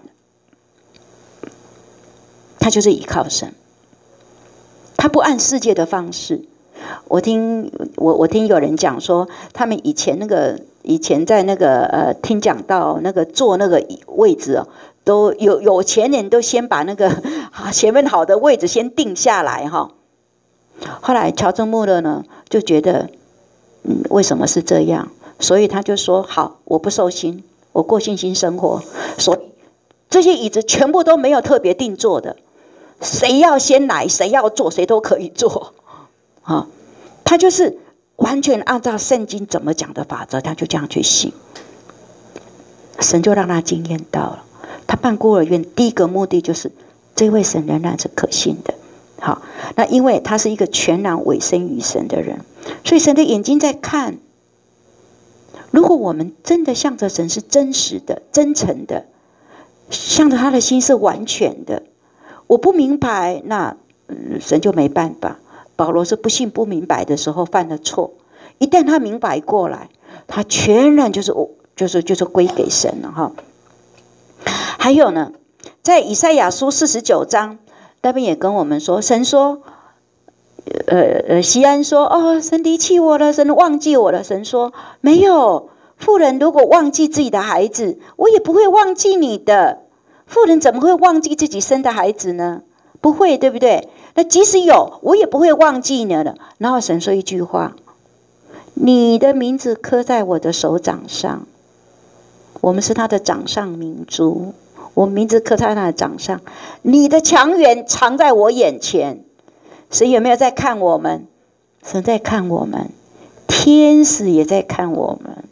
他就是依靠神，他不按世界的方式。我听有人讲说，他们以前在那个听讲到那个坐那个位置哦，都有钱人都先把那个前面好的位置先定下来哈。后来乔治穆勒呢就觉得，为什么是这样？所以他就说好，我不受薪，我过信心生活，所以这些椅子全部都没有特别定做的，谁要先来，谁要坐，谁都可以坐。他就是完全按照圣经怎么讲的法则，他就这样去信，神就让他经验到了。他办孤儿院第一个目的就是这位神仍然是可信的。好，那因为他是一个全然委身于神的人，所以神的眼睛在看。如果我们真的向着神是真实的、真诚的，向着他的心是完全的，我不明白，那神就没办法。保罗是不信不明白的时候犯了错，一旦他明白过来，他全然就是归给神了哈。还有呢，在以赛亚书49章那边也跟我们说，神说，西安说，神离弃我了，神忘记我了。神说没有，妇人如果忘记自己的孩子，我也不会忘记你的。妇人怎么会忘记自己生的孩子呢？不会，对不对？那即使有，我也不会忘记你了。然后神说一句话，你的名字刻在我的手掌上，我们是他的掌上明珠，我名字刻在他的掌上，你的强援藏在我眼前。神有没有在看我们？神在看我们，天使也在看我们。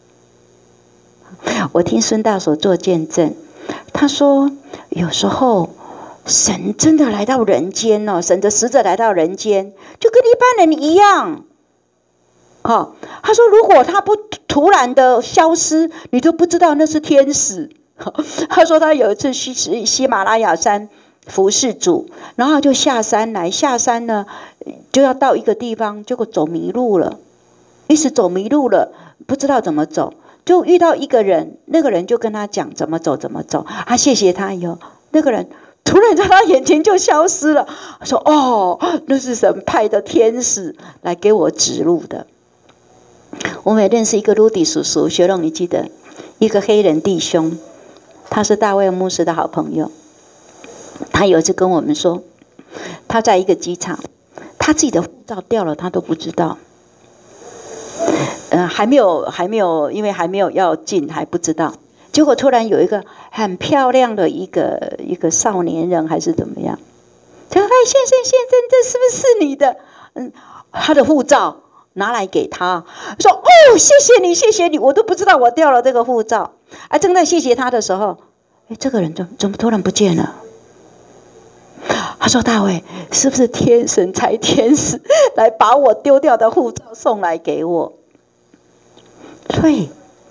我听孙大所做见证，他说有时候神真的来到人间哦，神的使者来到人间，就跟一般人一样。他说如果他不突然的消失，你就不知道那是天使。他说他有一次去喜马拉雅山服侍主，然后就下山呢就要到一个地方，结果走迷路了，一时走迷路了，不知道怎么走，就遇到一个人，那个人就跟他讲怎么走，谢谢他以后，那个人突然在他眼前就消失了，说那是神派的天使来给我指路的。我们也认识一个卢迪叔叔，学龙你记得，一个黑人弟兄，他是大卫牧师的好朋友。他有一次跟我们说，他在一个机场，他自己的护照掉了，他都不知道。还没有，因为还没有要进，还不知道。结果突然有一个很漂亮的一个少年人还是怎么样，他说：“先生，这是不是你的？”他的护照拿来给他，说：“谢谢你，我都不知道我掉了这个护照。”正在谢谢他的时候，这个人怎么突然不见了？他说：“大卫，是不是神差天使来把我丢掉的护照送来给我？”所以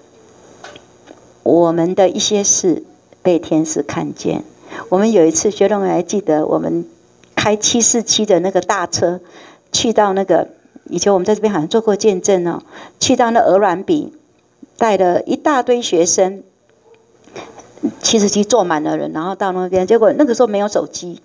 我们的一些事被天使看见。我们有一次学龙还记得，我们开747的那个大车，去到那个以前我们在这边好像做过见证哦，去到那鹅銮鼻，带了一大堆学生，747坐满了人，然后到那边，结果那个时候没有手机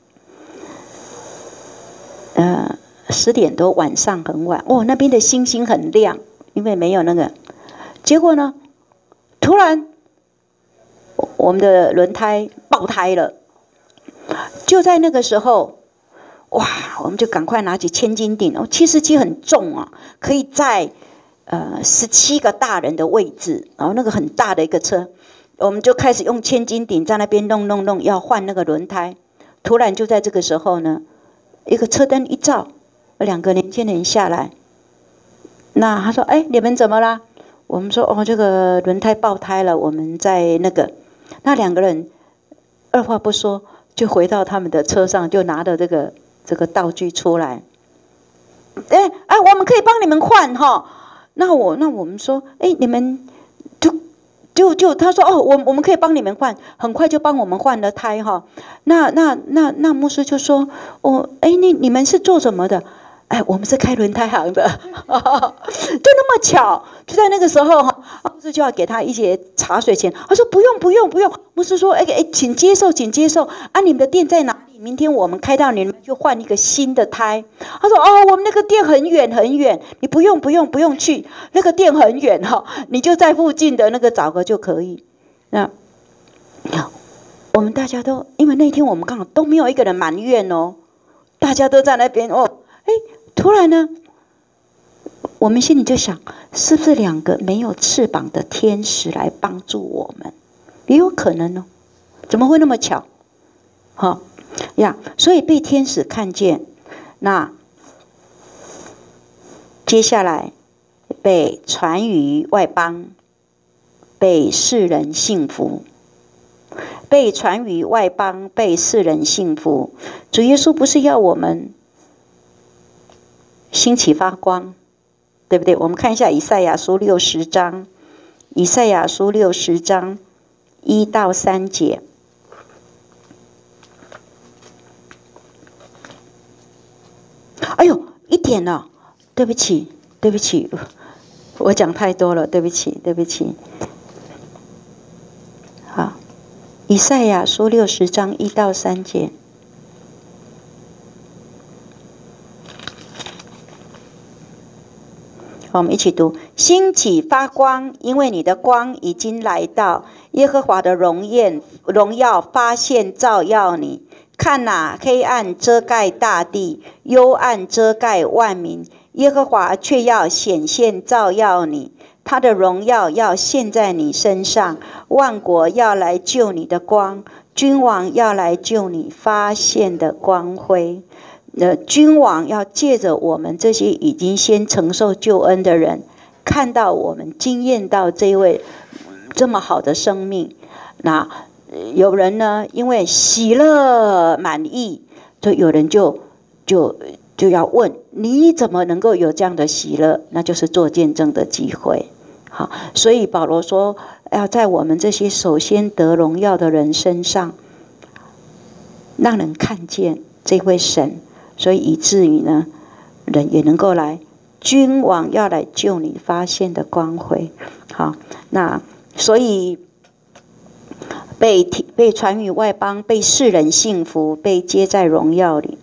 ，10点多，晚上很晚，那边的星星很亮，因为没有那个。结果呢，突然我们的轮胎爆胎了，就在那个时候，我们就赶快拿起千斤顶，747很重啊，可以载 17个大人的位置，然后那个很大的一个车，我们就开始用千斤顶在那边弄，要换那个轮胎。突然就在这个时候呢，一个车灯一照，2个年轻人下来。那他说：“哎，你们怎么啦？”我们说：“哦，这个轮胎爆胎了，我们在那个。”那2个人二话不说就回到他们的车上，就拿着这个道具出来。哎，我们可以帮你们换哈。那我们说：“哎，你们就他说哦，我们可以帮你们换，很快就帮我们换了胎哈。”那牧师就说：“哦，哎，你们是做什么的？”哎，我们是开轮胎行的，就那么巧，就在那个时候哈，牧师就要给他一些茶水钱。他说不用。牧师说：“哎，请接受啊，你们的店在哪里？明天我们开到你们就换一个新的胎。”他说：“哦，我们那个店很远，你不用去，那个店很远哈，你就在附近的那个找个就可以。”那我们大家都因为那天我们刚好都没有一个人埋怨哦，大家都在那边哦。哎，突然呢，我们心里就想，是不是2个没有翅膀的天使来帮助我们？也有可能哦，怎么会那么巧？好呀，所以被天使看见，那接下来被传于外邦，被世人信服。被传于外邦，被世人信服。主耶稣不是要我们兴起发光，对不对？我们看一下以赛亚书60章，以赛亚书60章1到3节。哎呦，一点了，对不起，我讲太多了，对不起。好，以赛亚书60章1到3节。我们一起读：兴起发光，因为你的光已经来到，耶和华的荣耀发现照耀你。看哪，黑暗遮盖大地，幽暗遮盖万民，耶和华却要显现照耀你，他的荣耀要现在你身上。万国要来救你的光，君王要来救你发现的光辉。君王要借着我们这些已经先承受救恩的人，看到我们经验到这一位这么好的生命。那有人呢，因为喜乐满意，就有人就要问，你怎么能够有这样的喜乐？那就是做见证的机会。好，所以保罗说，要在我们这些首先得荣耀的人身上，让人看见这位神。所以以至于呢，人也能够来，君王要来救你发现的光辉。好，那所以被传于外邦，被世人信服，被接在荣耀里。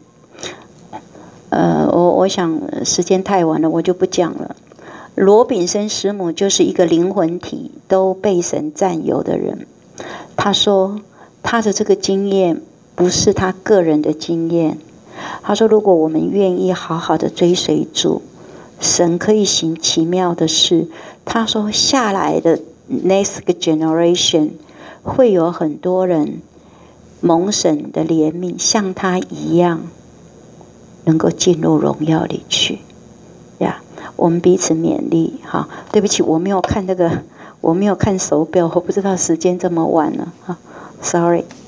我想时间太晚了，我就不讲了。罗炳生师母就是一个灵魂体都被神占有的人。他说他的这个经验不是他个人的经验。他说如果我们愿意好好的追随主，神可以行奇妙的事。他说下来的 next generation 会有很多人蒙神的怜悯，像他一样能够进入荣耀里去呀。我们彼此勉励。好，对不起，我没有看手表，我不知道时间这么晚了。Sorry。